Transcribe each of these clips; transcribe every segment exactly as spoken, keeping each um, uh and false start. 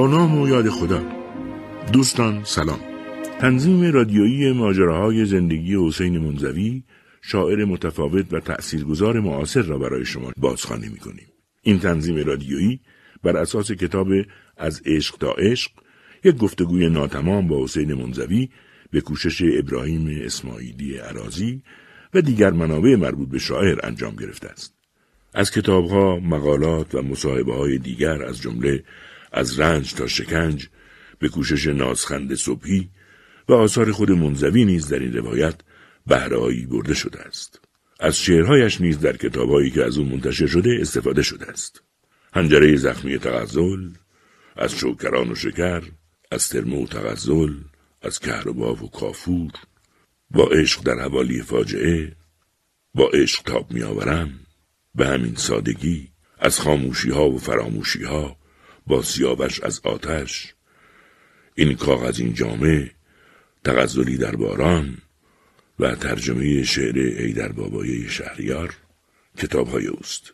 با نام و یاد خدا. دوستان سلام. تنظیم رادیویی ماجراهای زندگی حسین منزوی، شاعر متفاوت و تأثیرگذار معاصر را برای شما بازخوانی می‌کنیم. این تنظیم رادیویی بر اساس کتاب از عشق تا عشق، یک گفتگوی ناتمام با حسین منزوی به کوشش ابراهیم اسماعیلی عراضی و دیگر منابع مربوط به شاعر انجام گرفته است. از کتاب‌ها، مقالات و مصاحبه‌های دیگر از جمله از رنج تا شکنج به کوشش نازخند صبحی و آثار خود منزوی نیز در این روایت بهره‌ای برده شده است. از شعرهایش نیز در کتاب‌هایی که از او منتشر شده استفاده شده است. حنجره زخمی تغزل، از شوکران و شکر، از ترمه و تغزل، از کهربا و کافور، با عشق در حوالی فاجعه، با عشق تاب می‌آورم، به همین سادگی، از خاموشی‌ها و فراموشی‌ها، با سیاوش از آتش، این کاغذ این جامه، تغزلی در باران و ترجمه شعر حیدر بابایی شهریار کتاب‌های اوست.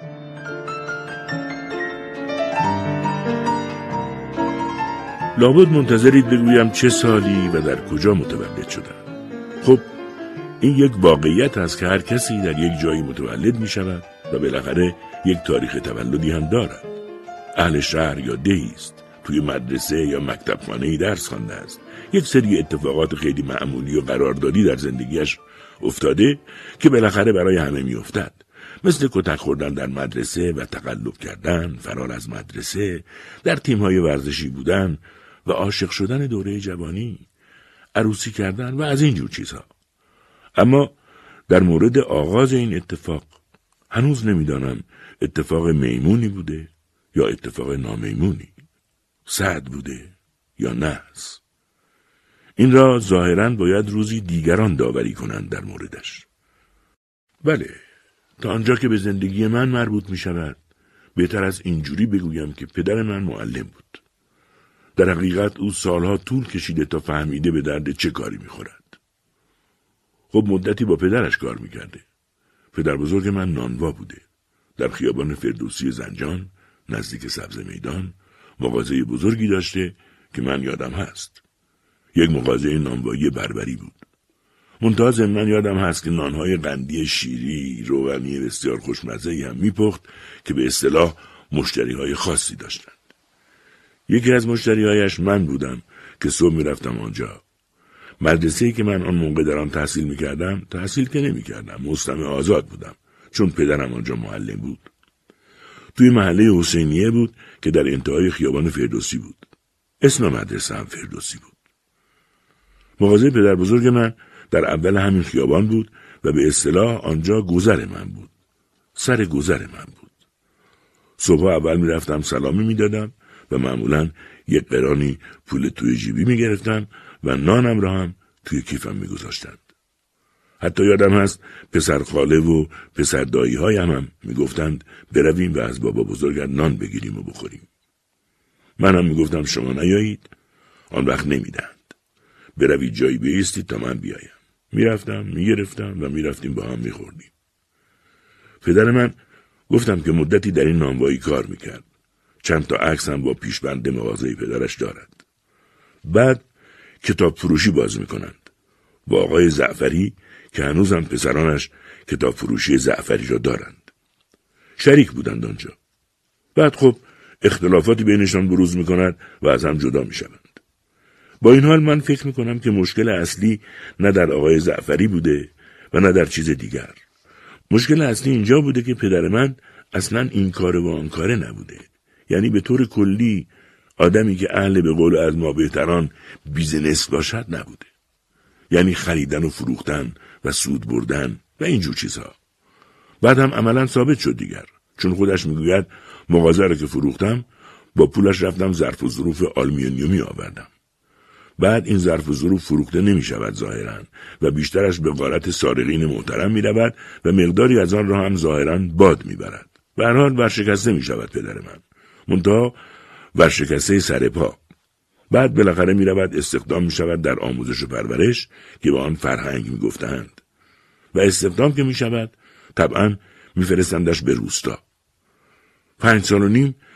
لابد منتظرید بگویم چه سالی و در کجا متولد شدم. خب این یک واقعیت است که هر کسی در یک جایی متولد می شود و بالاخره یک تاریخ تولدی هم دارد. اهل شهر یا دهی است، توی مدرسه یا مکتبخانه‌ای درس خوانده است، یک سری اتفاقات خیلی معمولی و قراردادی در زندگیش افتاده که بالاخره برای همه می افتد. مثل کتک خوردن در مدرسه و تقلب کردن، فرار از مدرسه، در تیم‌های ورزشی بودن و عاشق شدن دوره جوانی، عروسی کردن و از این جور چیزها. اما در مورد آغاز این اتفاق هنوز نمیدانم اتفاق میمونی بوده یا اتفاق نامیمونی، سعد بوده یا نحس. این را ظاهراً باید روزی دیگران داوری کنند در موردش. بله، تا آنجا که به زندگی من مربوط می شود، بهتر از اینجوری بگویم که پدر من معلم بود. در حقیقت او سالها طول کشیده تا فهمیده به درد چه کاری می خورد. خب مدتی با پدرش کار می کرده. پدر بزرگ من نانوا بوده. در خیابان فردوسی زنجان نزدیک سبز میدان مغازه بزرگی داشته که من یادم هست. یک مغازه نانوایی بربری بود. منتها ضمناً یادم هست که نانهای قندی شیری، روغنی بسیار خوشمزه‌ای هم میپخت که به اصطلاح مشتریهای خاصی داشتند. یکی از مشتریهایش من بودم که صبح میرفتم آنجا. مدرسه‌ای که من آن موقع در آن تحصیل میکردم، تحصیل که نمیکردم، مستمع آزاد بودم، چون پدرم آنجا معلم بود. توی محله حسینیه بود که در انتهای خیابان فردوسی بود. اسم مدرسه هم فردوسی بود. مغازه پدر بزرگ من در اول همین خیابان بود و به اصطلاح آنجا گذر من بود. سر گذر من بود. صبح اول می رفتم سلامی می دادم و معمولاً یک قرانی پول توی جیبی می گرفتم و نانم را هم توی کیفم می گذاشتند. حتی یادم هست پسر خاله و پسر دایی هایم هم می گفتند برویم و از بابا بزرگت نان بگیریم و بخوریم. من هم می گفتم شما نیایید، آن وقت نمی دهند. بروید جایی بایستید تا من بیایم. میرفتم، میگرفتم و میرفتیم با هم میخوردیم. پدر من گفتم که مدتی در این نانوایی کار میکرد. چند تا عکس هم با پیشبند مغازه پدرش دارد. بعد کتاب فروشی باز میکنند. با آقای زعفری که هنوزم پسرانش کتاب فروشی زعفری را دارند. شریک بودند آنجا. بعد خب اختلافاتی بینشان بروز میکند و از هم جدا میشوند. با این حال من فکر میکنم که مشکل اصلی نه در آقای زعفری بوده و نه در چیز دیگر. مشکل اصلی اینجا بوده که پدر من اصلاً این کاره و آن کاره نبوده. یعنی به طور کلی آدمی که اهل به قول از ما بهتران بیزنس باشد نبوده. یعنی خریدن و فروختن و سود بردن و اینجور چیزها. بعد هم عملاً ثابت شد دیگر. چون خودش میگوید مغازه رو که فروختم با پولش رفتم ظرف و ظروف آلومینیومی آوردم. بعد این ظرف و ظروف فروخته نمی شود ظاهراً و بیشترش به غارت سارقین محترم می رود و مقداری از آن را هم ظاهراً باد می برد. به هر حال ورشکسته می شود پدر من. منتها ورشکسته سر پا. بعد بالاخره می رود استخدام می شود در آموزش و پرورش که با آن فرهنگ می گفتند. و استخدام که می شود طبعاً می فرستندش به روستا. پنج سال و نیم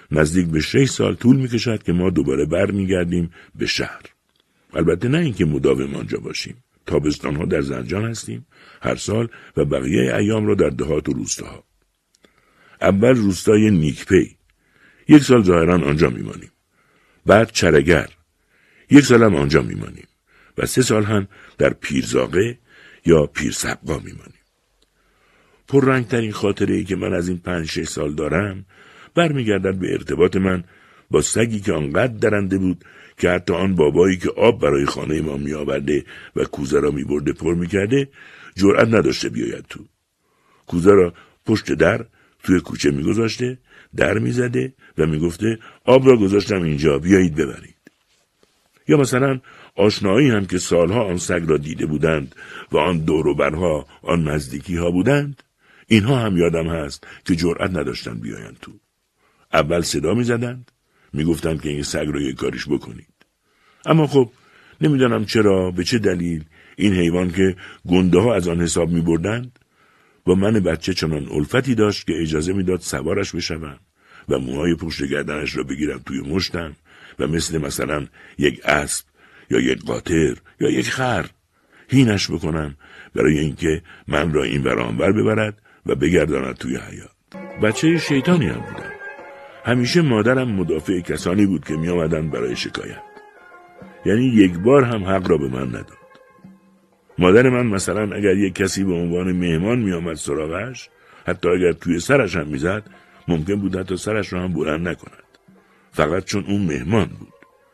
نزدیک به شش سال طول میکشد که ما دوباره بر میگردیم به شهر. البته نه اینکه مداوم آنجا باشیم. تابستانها در زنجان هستیم هر سال و بقیه ایام را در دهات و روستاها. اول روستای نیکپی، یک سال ظاهرا آنجا میمانیم. بعد چرگر، یک سال هم آنجا میمانیم و سه سال هم در پیرزاقه یا پیرسبقا میمانیم. پررنگترین خاطره ای که من از این پنج شش سال دارم برمیگردد به ارتباط من با سگی که آنقدر درنده بود که حتی آن بابایی که آب برای خانه ما می آورده و کوزه را می برده پر می کرده جرأت نداشته بیاید تو. کوزه را پشت در توی کوچه می گذاشته، در می زده و می گفته آب را گذاشتم اینجا، بیایید ببرید. یا مثلا آشنایی هم که سالها آن سگ را دیده بودند و آن دور و برها آن نزدیکی ها بودند، اینها هم یادم هست که جرأت نداشتن بیایند تو. اول صدا می زدند، می گفتند که این سگ را یک کاریش بکنید. اما خب نمیدانم چرا، به چه دلیل این حیوان که گنده ها از آن حساب می بردند با من بچه چنان الفتی داشت که اجازه می داد سوارش بشوم و موهای پشت گردنش را بگیرم توی مشتم و مثل مثلا یک اسب یا یک قاطر یا یک خر هینش بکنم برای اینکه من را این ور آن ور ببرد و بگرداند توی حیاط. بچه شیطانی هم بودم. همیشه مادرم مدافع کسانی بود که می آمدن برای شکایت. یعنی یک بار هم حق را به من نداد. مادر من مثلا اگر یک کسی به عنوان مهمان می آمد سراغش، حتی اگر توی سرش هم می زد، ممکن بود حتی سرش را هم بلند نکند. فقط چون اون مهمان بود.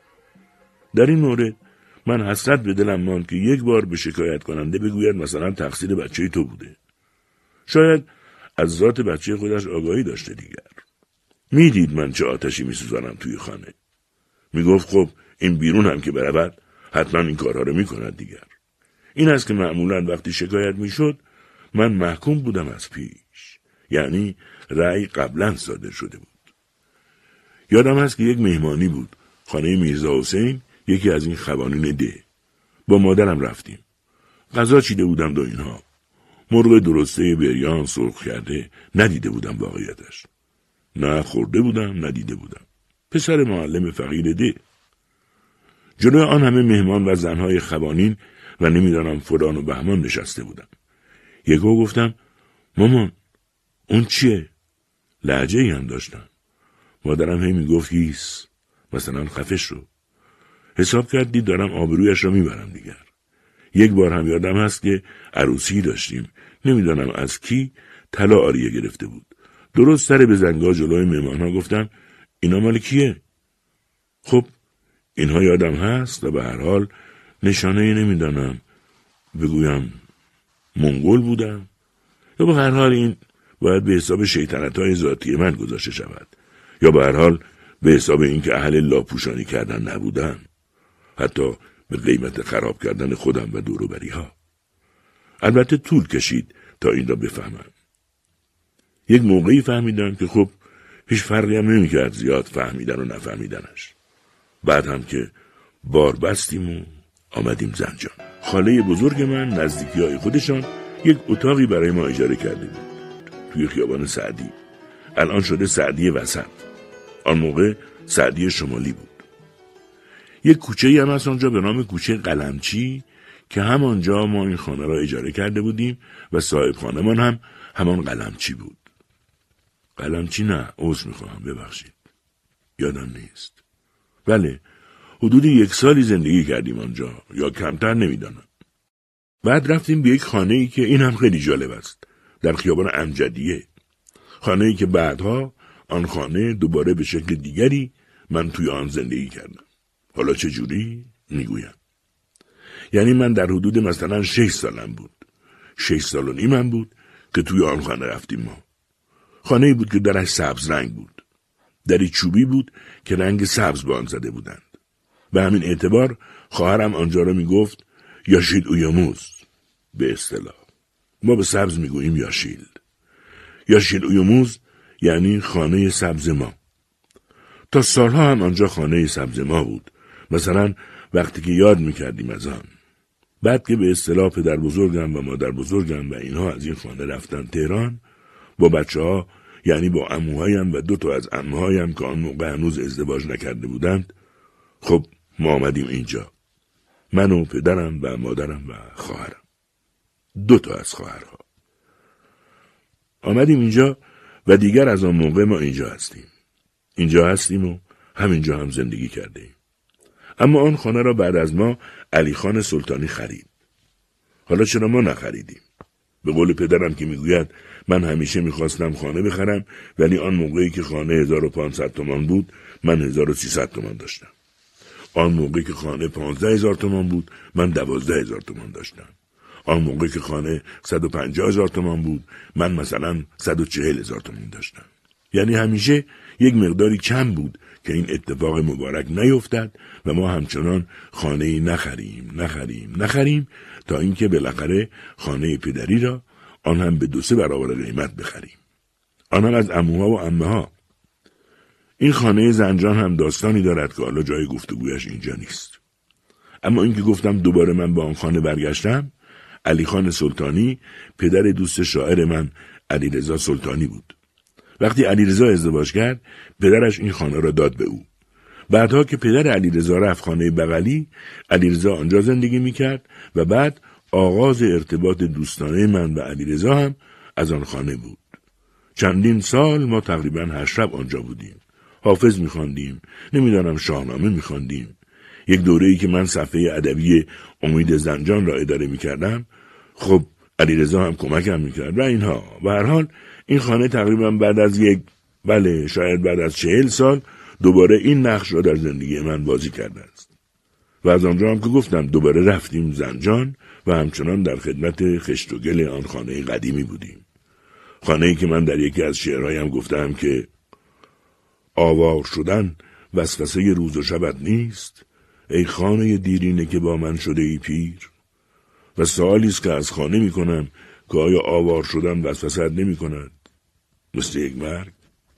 در این مورد من حسرت به دلم ماند که یک بار به شکایت کننده بگوید مثلا تقصیر بچه تو بوده. شاید از ذات بچه خودش آگاهی داشته دیگر. میدید من چه آتشی میسوزانم توی خانه. میگفت خب این بیرون هم که برود حتما این کارها رو میکند دیگر. این است که معمولا وقتی شکایت میشد من محکوم بودم از پیش. یعنی رأی قبلا صادر شده بود. یادم هست که یک مهمانی بود. خانه میرزا حسین، یکی از این خوانین ده. با مادرم رفتیم. غذا چیده بودم دو اینها. مرغ درسته بریان سرخ کرده ندیده بودم واقعیتش. نه خورده بودم ندیده بودم. پسر معلم فقیر ده. جلوی آن همه مهمان و زنهای خوانین و نمیدانم فلان و بهمان نشسته بودم. یکو گفتم مامان اون چیه؟ لهجه ای هم داشتم. مادرم هی میگفت هیس، مثلا خفه شو. حساب کردی دارم آبرویش را میبرم دیگر. یک بار هم یادم هست که عروسی داشتیم. نمیدانم از کی طلا آریه گرفته بود. درست سر به زنگا جلوی مهمان ها گفتم اینا مال کیه؟ خب اینها یادم هست و به هر حال نشانه نمیدانم بگویم منگول بودم یا به هر حال این باید به حساب شیطنت‌های ذاتی من گذاشته شود یا به هر حال به حساب این که اهل لاپوشانی کردن نبودن، حتی به قیمت خراب کردن خودم و دوروبری ها. البته طول کشید تا این را بفهمم. یک موقعی فهمیدم که خب هیچ فرقی هم نمی کرد زیاد فهمیدن و نفهمیدنش. بعد هم که بار بستیم و آمدیم زنجان. خاله بزرگ من نزدیکی های خودشان یک اتاقی برای ما اجاره کرده بود. توی خیابان سعدی. الان شده سعدی وسط. آن موقع سعدی شمالی بود. یک کوچه‌ای هم هست آنجا به نام کوچه قلمچی که همانجا ما این خانه را اجاره کرده بودیم و صاحب خانه‌مان هم همان قلمچی بود. قلمچی نه، عذر میخواهم ببخشید. یادم نیست. بله، حدود یک سالی زندگی کردیم آنجا یا کمتر نمیدانم. بعد رفتیم به یک خانه‌ای که این هم خیلی جالب است. در خیابان امجدیه. خانه‌ای که بعدها آن خانه دوباره به شکل دیگری من توی آن زندگی کردم. حالا چه جوری؟ میگویم. یعنی من در حدود مثلا شش سالم بود. شش سال و نیمم بود که توی آن خانه رفتیم ما. خانه‌ای بود که درش سبز رنگ بود. دری چوبی بود که رنگ سبز به آن زده بودند. به همین اعتبار خواهرم آنجا را میگفت یاشیل اویوموز به اصطلاح. ما به سبز میگوییم یاشیل. یاشیل اویوموز یعنی خانه سبز ما. تا سالها هم آنجا خانه سبز ما بود. مثلا وقتی که یاد میکردیم از آن. بعد که به اصطلاح پدر بزرگم و مادر بزرگم و اینها از این خانه رفتن تهران، با بچه ها یعنی با عموهایم و دو تا از عمهایم که آن موقع هنوز ازدواج نکرده بودند. خب ما آمدیم اینجا، من و پدرم و مادرم و خواهرم، دو تا از خواهرها. آمدیم اینجا و دیگر از آن موقع ما اینجا هستیم. اینجا هستیم و همینجا هم زندگی کرده ایم. اما آن خانه را بعد از ما علی خان سلطانی خرید. حالا چرا ما نخریدیم؟ به قول پدرم که میگوید من همیشه میخواستم خانه بخرم، ولی آن موقعی که خانه هزار و پانصد تومان بود من هزار و سیصد تومان داشتم. آن موقعی که خانه پانزده هزار تومان بود من دوازده هزار تومان داشتم. آن موقعی که خانه صد و پنجاه هزار تومان بود من مثلا صد و چهل هزار تومان داشتم. یعنی همیشه یک مقداری کم بود که این اتفاق مبارک نیفتد و ما همچنان خانه‌ای نخریم نخریم نخریم تا اینکه بالاخره خانه پدری را آن هم به دو سه برابر قیمت بخریم. آن هم از عموها و عمه‌ها. این خانه زنجان هم داستانی دارد که حالا جای گفتگویش اینجا نیست. اما اینکه گفتم دوباره من به آن خانه برگشتم، علی خان سلطانی پدر دوست شاعر من علیرضا سلطانی بود. وقتی علیرضا ازدواج کرد، پدرش این خانه را داد به او. بعدها که پدر علیرضا رفت خانه بغلی، علیرضا آنجا زندگی میکرد و بعد آغاز ارتباط دوستانه من و علیرضا هم از آن خانه بود. چندین سال ما تقریباً هر شب آنجا بودیم. حافظ میخواندیم، نمیدانم شاهنامه میخواندیم. یک دوره‌ای که من صفحه ادبی امید زنجان را اداره میکردم، خب علیرضا هم کمکم میکرد و اینها. و هر حال این خانه تقریباً بعد از یک بله شاید بعد از چهل سال دوباره این نقش را در زندگی من بازی کرده است. و از آنجا هم که گفتم دوباره رفتیم زنجان و همچنان در خدمت خشت و گل آن خانه قدیمی بودیم. خانه‌ای که من در یکی از شعرهایم گفتم که آوار شدن وسوسه روز و شبت نیست، ای خانه دیرینه که با من شده ای پیر. و سوالی است که از خانه می کنم که آیا آوار شدن وسوسه نمی کند مثل یک مرگ؟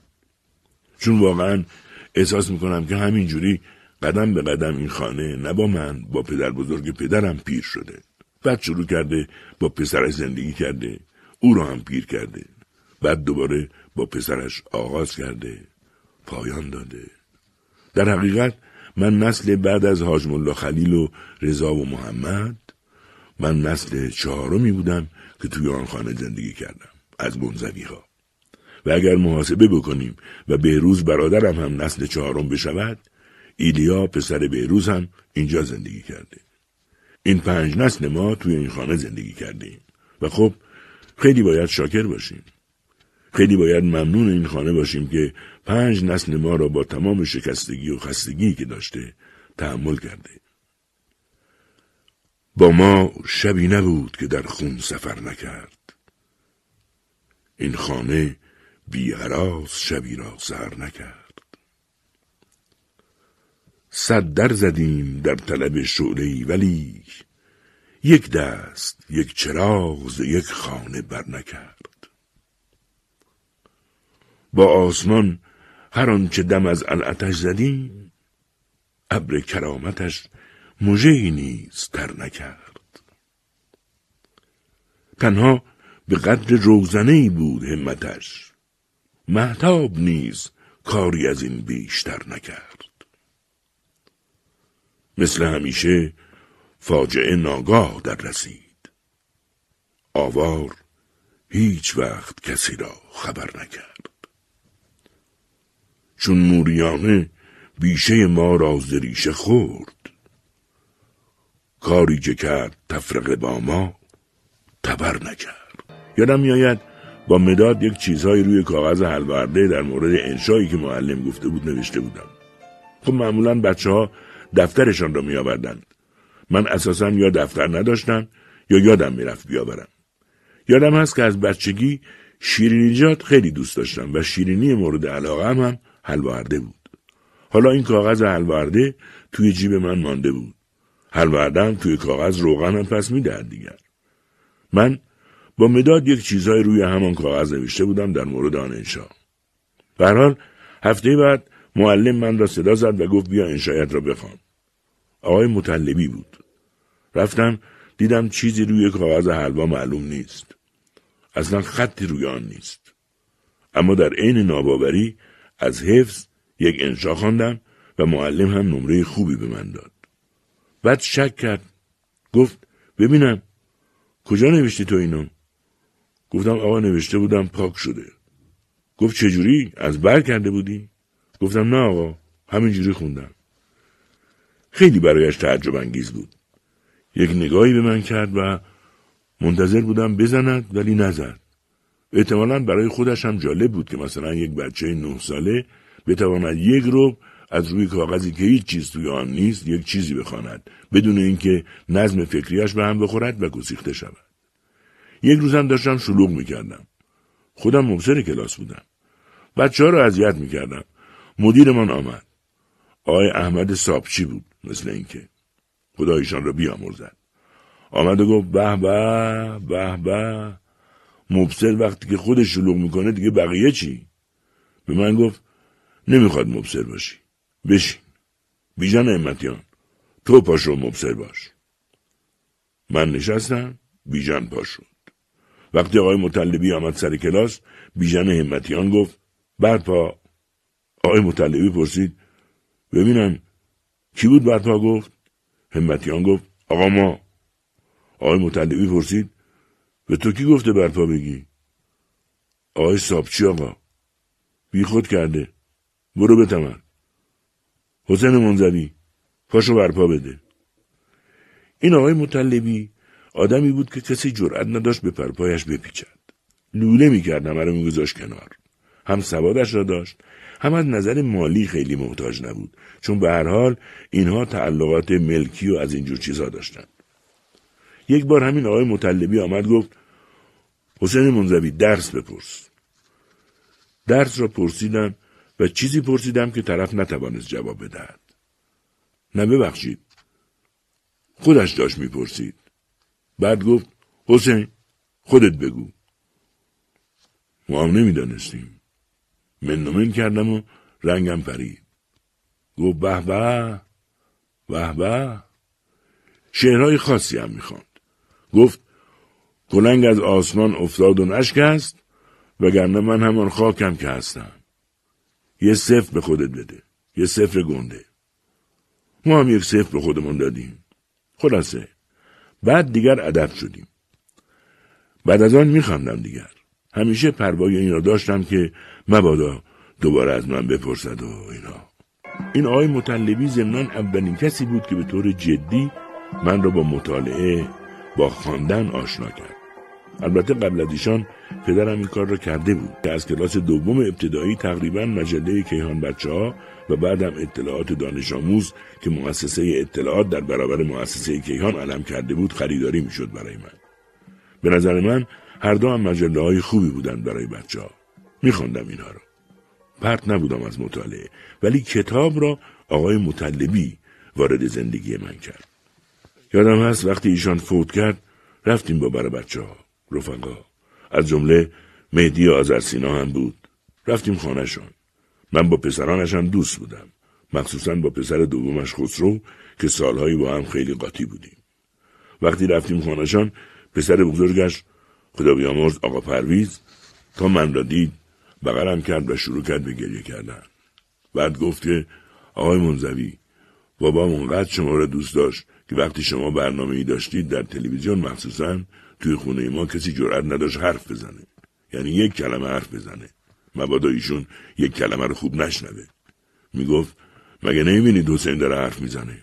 چون واقعا احساس می کنم که همینجوری قدم به قدم این خانه نه با من، با پدر بزرگ پدرم پیر شده. بعد شروع کرده با پسرش زندگی کرده، او را هم پیر کرده. بعد دوباره با پسرش آغاز کرده، پایان داده. در حقیقت من نسل بعد از حاج ملا خلیل و رضا و محمد، من نسل چهارمی بودم که توی آن خانه زندگی کردم از منزوی ها. و اگر محاسبه بکنیم و بهروز برادرم هم نسل چهارم بشود، ایلیا پسر بهروز هم اینجا زندگی کرده. این پنج نسل ما توی این خانه زندگی کردیم و خب خیلی باید شاکر باشیم. خیلی باید ممنون این خانه باشیم که پنج نسل ما را با تمام شکستگی و خستگی که داشته تحمل کرده. با ما شبی نبود که در خون سفر نکرد. این خانه بی هراس شبی را سحر نکرد. صد در زدیم در طلب شعله‌ای ولی یک دست یک چراغ ز یک خانه بر نکرد. با آسمان هر آنچه دم از العتش زدیم، ابر کرامتش مژه‌ای نیز تر نکرد. تنها به قدر روزنه‌ای بود همتش، مهتاب نیز کاری از این بیشتر نکرد. مثل همیشه فاجعه ناگاه در رسید، آوار هیچ وقت کسی را خبر نکرد. چون موریانه بیشه ما را ز ریشه خورد، کاری که کرد تفرقه با ما تبر نکرد. یادم میآید با مداد یک چیزهایی روی کاغذ حلوارده در مورد انشایی که معلم گفته بود نوشته بودم. خب معمولاً بچه ها دفترشان را می آوردند. من اساساً یا دفتر نداشتم یا یادم میرفت بیاورم. یادم هست که از بچگی شیرینیجات خیلی دوست داشتم و شیرینی مورد علاقه هم, هم حلوارده بود. حالا این کاغذ حلوارده توی جیب من مانده بود. حلوارده هم توی کاغذ روغن هم پس میدهد دیگر. من با مداد یک چیزهای روی همان کاغذ نوشته بودم در مورد آن انشا. به هر حال هفته بعد معلم من را صدا زد و گفت بیا انشایت را بخوان. آقای مطلبی بود. رفتم دیدم چیزی روی کاغذ حلوا معلوم نیست. اصلا خطی روی آن نیست. اما در عین ناباوری از حفظ یک انشا خواندم و معلم هم نمره خوبی به من داد. بعد شک کرد. گفت ببینم کجا نوشتی تو اینو؟ گفتم آقا نوشته بودم پاک شده. گفت چجوری؟ از بر کرده بودی؟ گفتم نه آقا، همینجوری خوندم. خیلی برایش تعجب انگیز بود. یک نگاهی به من کرد و منتظر بودم بزند ولی نزد. احتمالاً برای خودش هم جالب بود که مثلا یک بچه نه ساله بتواند یک ربع از روی کاغذی که هیچ چیز توی آن نیست یک چیزی بخواند بدون اینکه نظم فکریش به هم بخورد و گسیخته شود. یک روزم داشتم شلوغ میکردم. خودم مبصر کلاس بودم. بچه‌ها رو اذیت میکردم. مدیرمان آمد. آقای احمد صابچی بود مثل اینکه. خدا ایشان را بیامرزد. آمد و گفت به به به به، مبصر وقتی که خودش شلوغ میکنه دیگه بقیه چی؟ به من گفت نمیخواد مبصر باشی، بشین. بیژن همتیان، تو پاشو مبصر باش. من نشستم، بیژن پاش شد. وقتی آقای مطلبی آمد سر کلاس، بیژن همتیان گفت برپا. آقای مطلبی پرسید ببینم کی بود برپا؟ گفت همتیان. گفت آقا ما. آقای مطلبی پرسید به تو کی گفته برپا بگی؟ آقای صابچی آقا. بی خود کرده. برو بتمن. حسین منزوی پاشو برپا بده. این آقای مطلبی آدمی بود که کسی جرأت نداشت به پرپایش بپیچد. لوله میکرد، همه رو میگذاشت کنار. هم سوادش را داشت، هم از نظر مالی خیلی محتاج نبود، چون به هر حال اینها تعلقات ملکی و از اینجور چیزها داشتند. یک بار همین آقای مطلبی آمد گفت حسین منزوی درس بپرس. درس را پرسیدم و چیزی پرسیدم که طرف نتوانست جواب بدهد. نه ببخشید، خودش داشت میپرسید. بعد گفت حسین خودت بگو. ما هم نمیدانستیم. من و من کردم و رنگم پرید. گفت به به به به. شعرهای خاصی هم میخواند. گفت کلنگ از آسمان افتاد و نشکست وگرنه من همان خاکم که هستم. یه صفر به خودت بده، یه صفر گنده. ما هم یک صفر به خودمون دادیم. خلاصه بعد دیگر ادب شدیم. بعد از آن میخواندم دیگر. همیشه پروای این را داشتم که مبادا دوباره از من بپرسد و اینا. این آقای مطلبی ضمناً اولین کسی بود که به طور جدی من را با مطالعه، با خواندن آشنا کرد. البته قبل از ایشان پدرم این کار را کرده بود که از کلاس دوم ابتدایی تقریباً مجله کیهان بچه‌ها و بعدم اطلاعات دانش آموز که مؤسسه اطلاعات در برابر مؤسسه کیهان علم کرده بود خریداری میشد برای من. به نظر من هر دو هم مجله های خوبی بودند برای بچه‌ها. میخواندم اینها را. پرت نبودم از مطالعه، ولی کتاب را آقای مطلبی وارد زندگی من کرد. یادم هست وقتی ایشان فوت کرد رفتیم با برای بچه‌ها، رفقا، از جمله مهدی آذرسینا هم بود. رفتیم خانه‌شان. من با پسرانش هم دوست بودم، مخصوصاً با پسر دومش خسرو که سالهایی با هم خیلی قاطی بودیم. وقتی رفتیم خانه‌شان پسر بزرگش خدا بیامرز آقا پرویز تا من را دید بغلم کرد و شروع کرد به گریه کردن. بعد گفت که آقای منزوی بابام اونقدر شما را دوست داشت که وقتی شما برنامه‌ای داشتید در تلویزیون مخصوصاً توی خونه ما کسی جرئت نداشت حرف بزنه، یعنی یک کلمه حرف بزنه، مبادا ایشون یک کلمه رو خوب نشنوه. میگفت مگه نمیبینید حسین داره حرف میزنه؟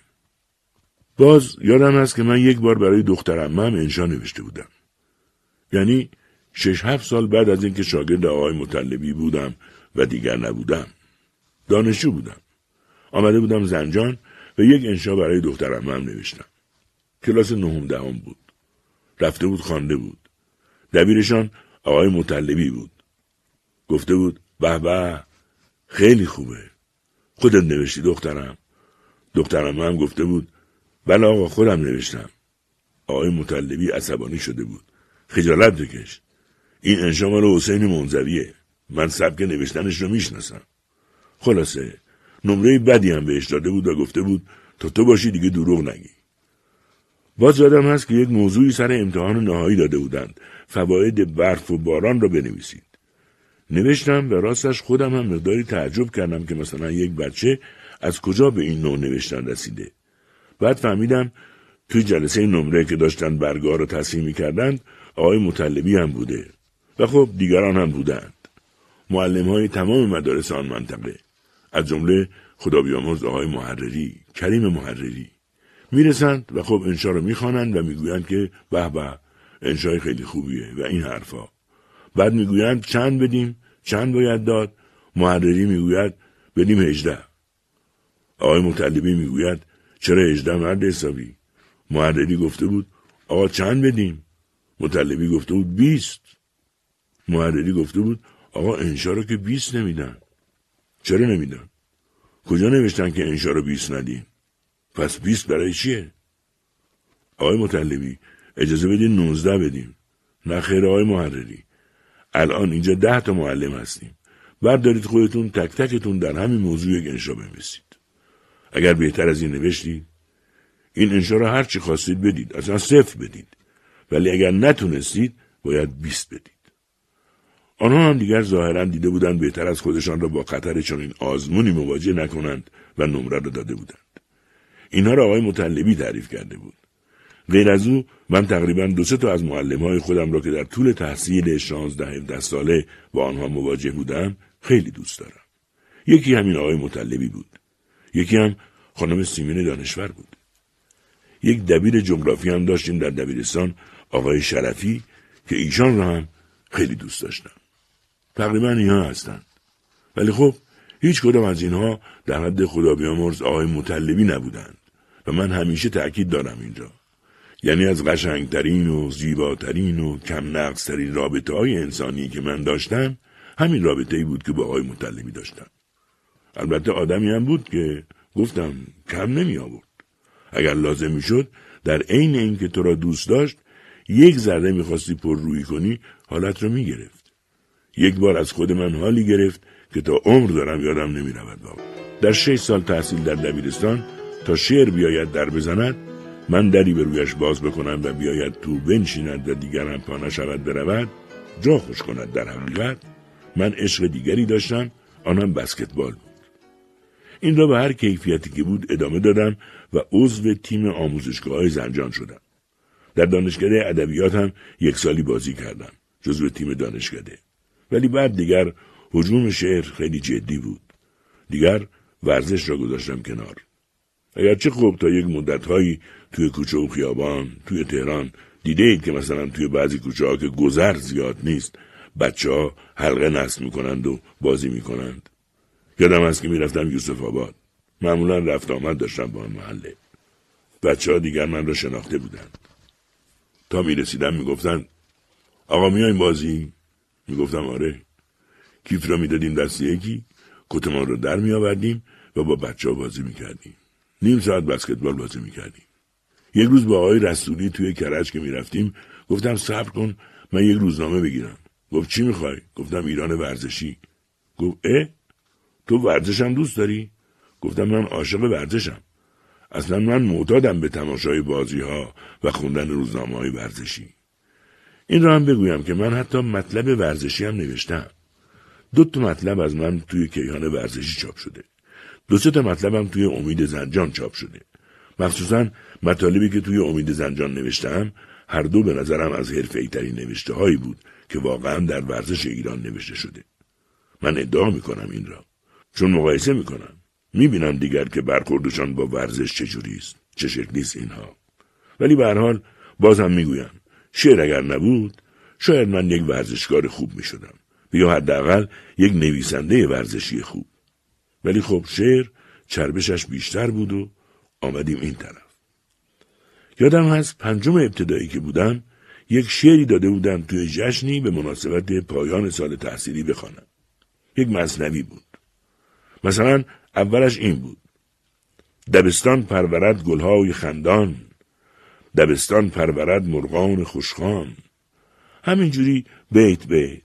باز یادم هست که من یک بار برای دخترم هم انشا نوشته بودم. یعنی شش هفت سال بعد از اینکه شاگرد آقای مطلبی بودم و دیگر نبودم. دانشجو بودم. آمده بودم زنجان و یک انشا برای دخترم هم نوشتم. کلاس نهم دهم بود. رفته بود خوانده بود. دبیرشان آقای مطلبی بود. گفته بود به به خیلی خوبه. خودت نوشتی دخترم؟ دخترم هم گفته بود بله آقا خودم نوشتم. آقای مطلبی عصبانی شده بود. خجالت بکش. این انشا مال حسین منزویه. من سبک نوشتنش رو میشناسم. خلاصه نمره بدی هم بهش داده بود و گفته بود تا تو باشی دیگه دروغ نگی. باز یادم هست که یک موضوعی سر امتحان نهایی داده بودند. فواید برف و باران را بنویسید. نوشتم و راستش خودم هم مقداری تعجب کردم که مثلا یک بچه از کجا به این نوع نوشتن رسیده. بعد فهمیدم توی جلسه نمره که داشتن برگاه رو تصحیح می‌کردند آقای مطلبی هم بوده و خب دیگران هم بودند. معلم‌های تمام مدارس آن منطقه، از جمله خدا بیامرز آقای محرری، کریم محرری میرسند و خب انشا رو میخوانند و میگویند که به به انشای خیلی خوبیه و این حرفا. بعد میگویند چند بدیم، چند باید داد. محرری میگوید بدیم هجده. آقای مطلبی میگوید چرا هجده مرد حسابی؟ محرری گفته بود آقا چند بدیم؟ مطلبی گفته بود بیست. محرری گفته بود آقا انشا رو که بیست نمیدن. چرا نمیدن؟ کجا نوشتن که انشا رو بیست ندیم؟ پس بیست برای چیه؟ آقای مطلبی اجازه بدین نوزده بدیم. نه خیر آقای محرری، الان اینجا ده تا معلم هستیم. بردارید خودتون تک تکتون در همین موضوع یک انشا بنویسید. اگر بهتر از این نوشتید این انشا رو هر چی خواستید بدید، اصلا صفر بدید، ولی اگر نتونستید باید بیست بدید. آنها هم دیگر ظاهرا دیده بودند بهتر از خودشان را با خطر چنین آزمونی مواجه نکنند و نمره را داده بودند. اینها را آقای مطلبی تعریف کرده بود. غیر از او من تقریبا دو سه تا از معلم‌های خودم را که در طول تحصیل شانزده هفده ساله با آنها مواجه بودم خیلی دوست دارم. یکی همین آقای مطلبی بود. یکی هم خانم سیمین دانشور بود. یک دبیر جغرافی هم داشتیم در دبیرستان، آقای شرفی، که ایشان را هم خیلی دوست داشتم. تقریبا اینها هستند. ولی خب هیچ کدام از اینها در حد خدا بیامرز آقای مطلبی نبودند و من همیشه تأکید دارم اینجا. یعنی از قشنگترین و زیباترین و کم نقصترین رابطه های انسانی که من داشتم همین رابطه‌ای بود که با آقای مطلبی داشتم. البته آدمی هم بود که گفتم کم نمی آورد. اگر لازم می شد در عین این که تو را دوست داشت یک ذره می خواستی پر روی کنی حالت را می گرفت. یک بار از خود من حالی گرفت که تا عمر دارم یادم نمی رود بابا. در شش سال تحصیل در دبیرستان تا شعر بیاید در بزند من دری به رویش باز بکنم و بیاید تو بنشیند و دیگرم پا نشود برود جا خوش کند. در حقیقت من عشق دیگری داشتم، آنم بسکتبال بود. این را به هر کیفیتی که بود ادامه دادم و عضو تیم آموزشگاه زنجان شدم. در دانشکده ادبیات هم یک سالی بازی کردم، جزو تیم دانشکده. ولی بعد دیگر هجوم شعر خیلی جدی بود. دیگر ورزش را گذاشتم کنار. اگرچه خب تا یک مدت‌هایی توی کوچه و خیابان توی تهران دیده اید که مثلا توی بعضی کوچه ها که گذر زیاد نیست بچه ها حلقه نصب میکنند و بازی میکنند. یادم هست که میرفتم یوسف آباد، معمولا رفت آمد داشتم با آن محله. بچه ها دیگر من را شناخته بودند. تا میرسیدم میگفتند آقا میایم بازی؟ میگفتم آره. کیف را میدادیم دست یکی، کتمان رو در میآوردیم و با بچه ها بازی میکردیم. نیم ساعت بسکتبال بازی میکردیم. یک روز با آقای رسولی توی کرج که میرفتیم گفتم صبر کن من یک روزنامه بگیرم. گفت چی میخوای؟ گفتم ایران ورزشی. گفت اه؟ تو ورزشم دوست داری؟ گفتم من عاشق ورزشم. اصلا من معتادم به تماشای بازی ها و خوندن روزنامه های ورزشی. این را هم بگویم که من حتی مطلب ورزشی هم نوشتم. دو تا مطلب از من توی کیهان ورزشی چاپ شده. دو سه تا مطلبم توی امید زنجان چاپ شده. مخصوصاً مطالبی که توی امید زنجان نوشتم هر دو به نظرم از حرفه‌ای ترین نوشته هایی بود که واقعاً در ورزش ایران نوشته شده. من ادعا میکنم این را، چون مقایسه میکنم. میبینم دیگر که برخوردشان با ورزش چجوری است، چه شکلی است اینها. ولی به هر حال بازم میگویم شعر اگر نبود شاید من یک ورزشکار خوب میشدم، یا حداقل یک نویسنده ورزشی خوب. ولی خب شعر چربشش بیشتر بود و آمدیم این طرف. یادم هست پنجم ابتدایی که بودم یک شعری داده بودم توی جشنی به مناسبت پایان سال تحصیلی بخوانم. یک مثنوی بود. مثلا اولش این بود: دبستان پرورد گلهای خندان، دبستان پرورد مرغان خوشخوان. همینجوری بیت بیت.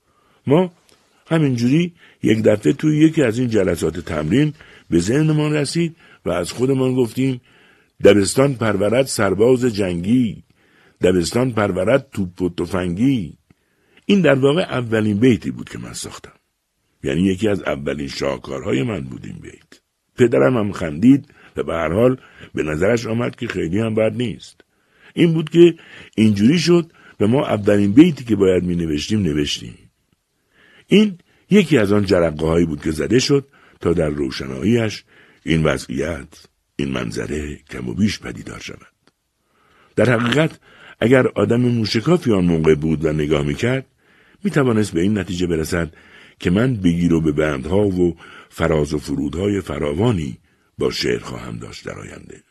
ما همینجوری یک دفعه توی یکی از این جلسات تمرین به ذهنمان رسید و از خودمان گفتیم دبستان پرورد سرباز جنگی، دبستان پرورد توپ و تفنگی. این در واقع اولین بیتی بود که من ساختم. یعنی یکی از اولین شاهکارهای من بود این بیت. پدرم هم خندید و به هر حال به نظرش آمد که خیلی هم بد نیست. این بود که اینجوری شد و ما اولین بیتی که باید می نوشتیم نوشتیم. این یکی از آن جرقه هایی بود که زده شد تا در روشناییش این وضعیت، این منظره کم و بیش پدیدار شود. در حقیقت اگر آدم موشکافی آن موقع بود و نگاه می کرد می توانست به این نتیجه برسد که من بگیر و به بندها و فراز و فرودهای فراوانی با شعر خواهم داشت در آینده.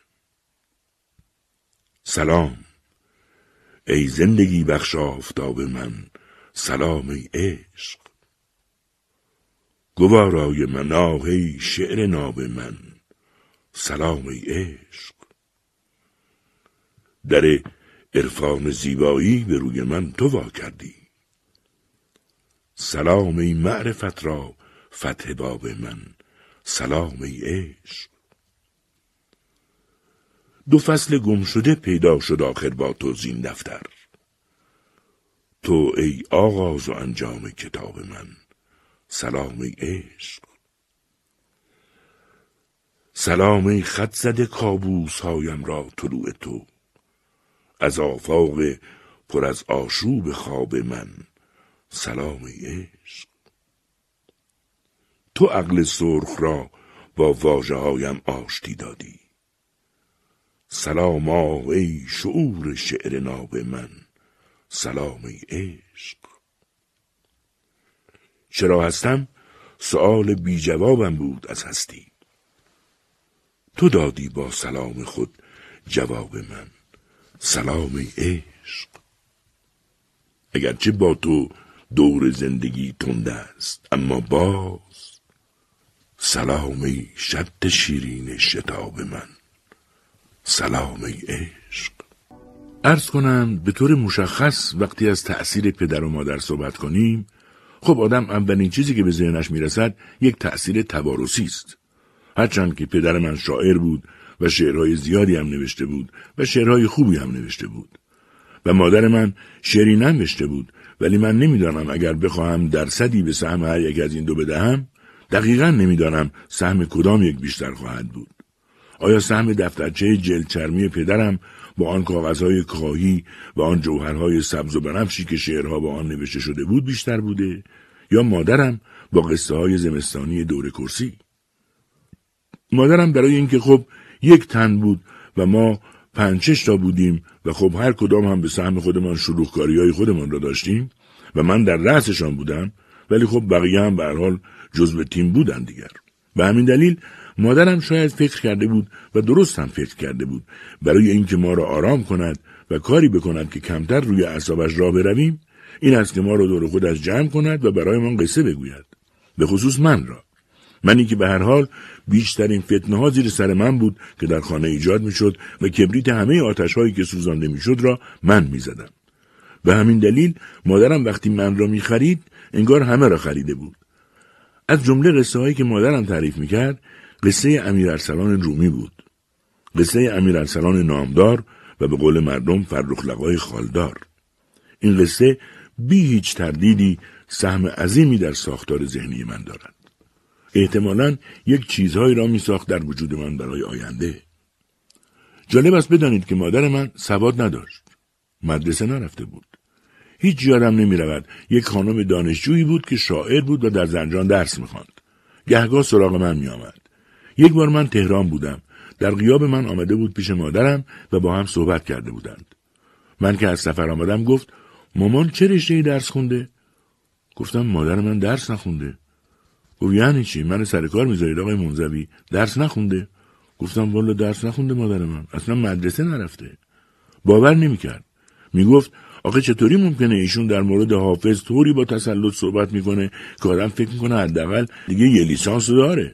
سلام ای زندگی بخش آفتاب من، سلام ای عشق. گوارای من آه ای شعر ناب من، سلام ای عشق. در عرفان زیبایی به روی من تو وا کردی، سلام ای معرفت را فتح باب من، سلام ای عشق. دو فصل گم شده پیدا شد آخر با تو زین دفتر، تو ای آغاز و انجام کتاب من، سلام ای عشق. سلام ای خط زده کابوس هایم را طلوع تو، از آفاق پر از آشوب خواب من، سلام ای عشق. تو عقل سرخ را با واژه هایم آشتی دادی، سلام آه ای شعور شعر ناب من، سلام ای عشق. چرا هستم سؤال بی جوابم بود از هستی، تو دادی با سلام خود جواب من، سلام ای عشق. اگرچه با تو دور زندگی تنده است، اما باز سلام ای شد شیرین شتاب من، سلام ای عشق. عرض کنم به طور مشخص وقتی از تأثیر پدر و مادر صحبت کنیم، خب آدم اولین چیزی که به ذهنش میرسد یک تأثیر توارثی است. هرچند که پدر من شاعر بود و شعرهای زیادی هم نوشته بود و شعرهای خوبی هم نوشته بود و مادر من شعری ننوشته بود، ولی من نمیدانم اگر بخواهم درصدی به سهم هر یک از این دو بدهم، دقیقاً نمیدانم سهم کدام یک بیشتر خواهد بود. آیا سهم دفترچه جلد چرمی پدرم با آن کاغذهای کاهی و آن جوهرهای سبز و بنفشی که شعرها با آن نوشته شده بود بیشتر بوده، یا مادرم با قصه های زمستانی دور کرسی؟ مادرم برای اینکه خب یک تن بود و ما پنج شش تا بودیم و خب هر کدام هم به سهم خودمان شلوغکاری‌های خودمان را داشتیم و من در رأسشان بودم، ولی خب بقیه هم به هر حال جزو تیم بودن دیگر. به همین دلیل مادرم شاید فکر کرده بود و درست هم فکر کرده بود برای اینکه ما را آرام کند و کاری بکند که کمتر روی اعصابش راه برویم، این است که ما را دور خودش جمع کند و برای من قصه بگوید، به خصوص من را، منی که به هر حال بیشترین فتنه ها زیر سر من بود که در خانه ایجاد می شد و کبریت همه آتش هایی که سوزانده می شد را من می زدم. به همین دلیل مادرم وقتی من را می خرید انگار همه را خریده بود. از جمله قصه هایی که مادرم تعریف می کرد قصه امیرارسلان رومی بود، قصه امیرارسلان نامدار و به قول مردم فرخ لقای خالدار. این قصه بی هیچ تردیدی سهم عظیمی در ساختار ذهنی من دارد. احتمالاً یک چیزهایی را می ساخت در وجود من برای آینده. جالب است بدانید که مادر من سواد نداشت. مدرسه نرفته بود. هیچ یادم نمی رود. یک خانم دانشجویی بود که شاعر بود و در زنجان درس می خواند. گهگاه سراغ من می آمد. یک بار من تهران بودم. در غیاب من آمده بود پیش مادرم و با هم صحبت کرده بودند. من که از سفر آمدم گفت مامان چه رشته‌ای درس خونده؟ گفتم مادر من درس نخونده. گفت یعنی چی؟ من سر کار میذارید آقای منزوی؟ درس نخونده؟ گفتم والا درس نخونده مادر من، اصلا مدرسه نرفته. باور نمیکرد. میگفت آخه چطوری ممکنه ایشون در مورد حافظ طوری با تسلط صحبت میکنه که آدم فکر میکنه حداقل دیگه یه لیسانس داره.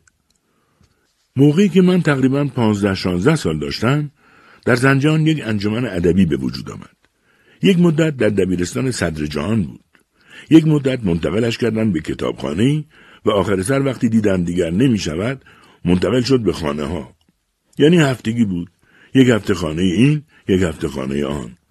موقعی که من تقریبا پانزده شانزده سال داشتم، در زنجان یک انجمن ادبی به وجود آمد. یک مدت در دبیرستان صدر جهان بود. یک مدت منتقلش کردن به کتابخانه‌ای و آخر سر وقتی دیدن دیگر نمی شود منتقل شد به خانه ها. یعنی هفتگی بود. یک هفته خانه این، یک هفته خانه آن.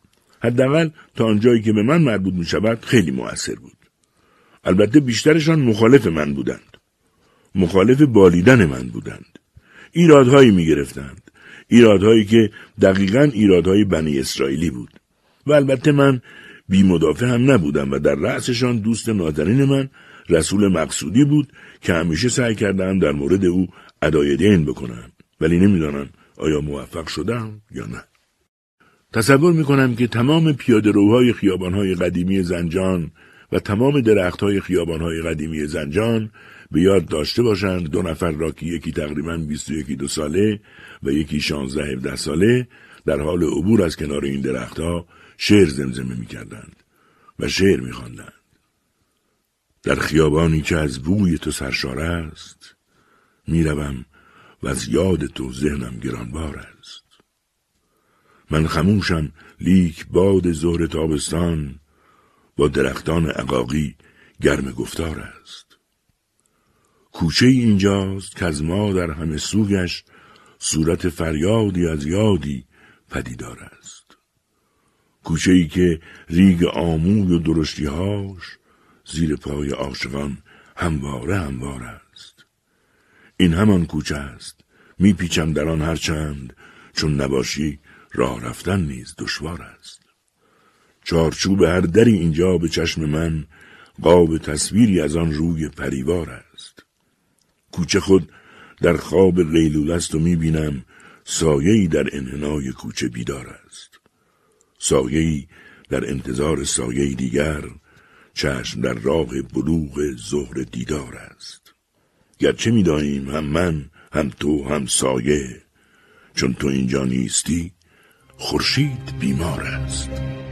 حداقل تا آنجایی که به من مربوط می شود خیلی مؤثر بود. البته بیشترشان مخالف من بودند. مخالف بالیدن من بودند. ایرادهایی می گرفتند. ایرادهایی که دقیقاً ایرادهای بنی اسرائیلی بود. و البته من بی مدافع هم نبودم و در رأسشان دوست نازنین من رسول مقصودی بود که همیشه سعی کردم در مورد او ادای دین بکنم، ولی نمیدانم آیا موفق شدم یا نه. تصور میکنم که تمام پیاده روهای خیابانهای قدیمی زنجان و تمام درختهای خیابانهای قدیمی زنجان به یاد داشته باشند دو نفر را که یکی تقریباً بیست و یک دو ساله و یکی شانزده هفده ساله در حال عبور از کنار این درختها شعر زمزمه میکردند و شعر میخواندند. در خیابانی که از بوی تو سرشار است میروم و از یاد تو ذهنم گرانبار است. من خموشم لیک باد ظهر تابستان با درختان عقاقی گرم گفتار است. کوچه اینجاست که از ما در همه سوگش صورت فریادی از یادی پدیدار است. کوچه ای که ریگ آموی و درشتیهاش زیر پای عاشقان همواره هموار است. این همان کوچه است، میپیچم در آن هرچند چون نباشی راه رفتن نیز دشوار است. چارچوب هر دری اینجا به چشم من قاب تصویری از آن روی پریوار است. کوچه خود در خواب قیلوله است و میبینم سایه‌ای در انحنای کوچه بیدار است. سایه‌ای در انتظار سایه‌ای دیگر، چشم در راه بلوغ ظهر دیدار است. گرچه می‌دانیم هم من هم تو هم سایه، چون تو اینجا نیستی خورشید بیمار است.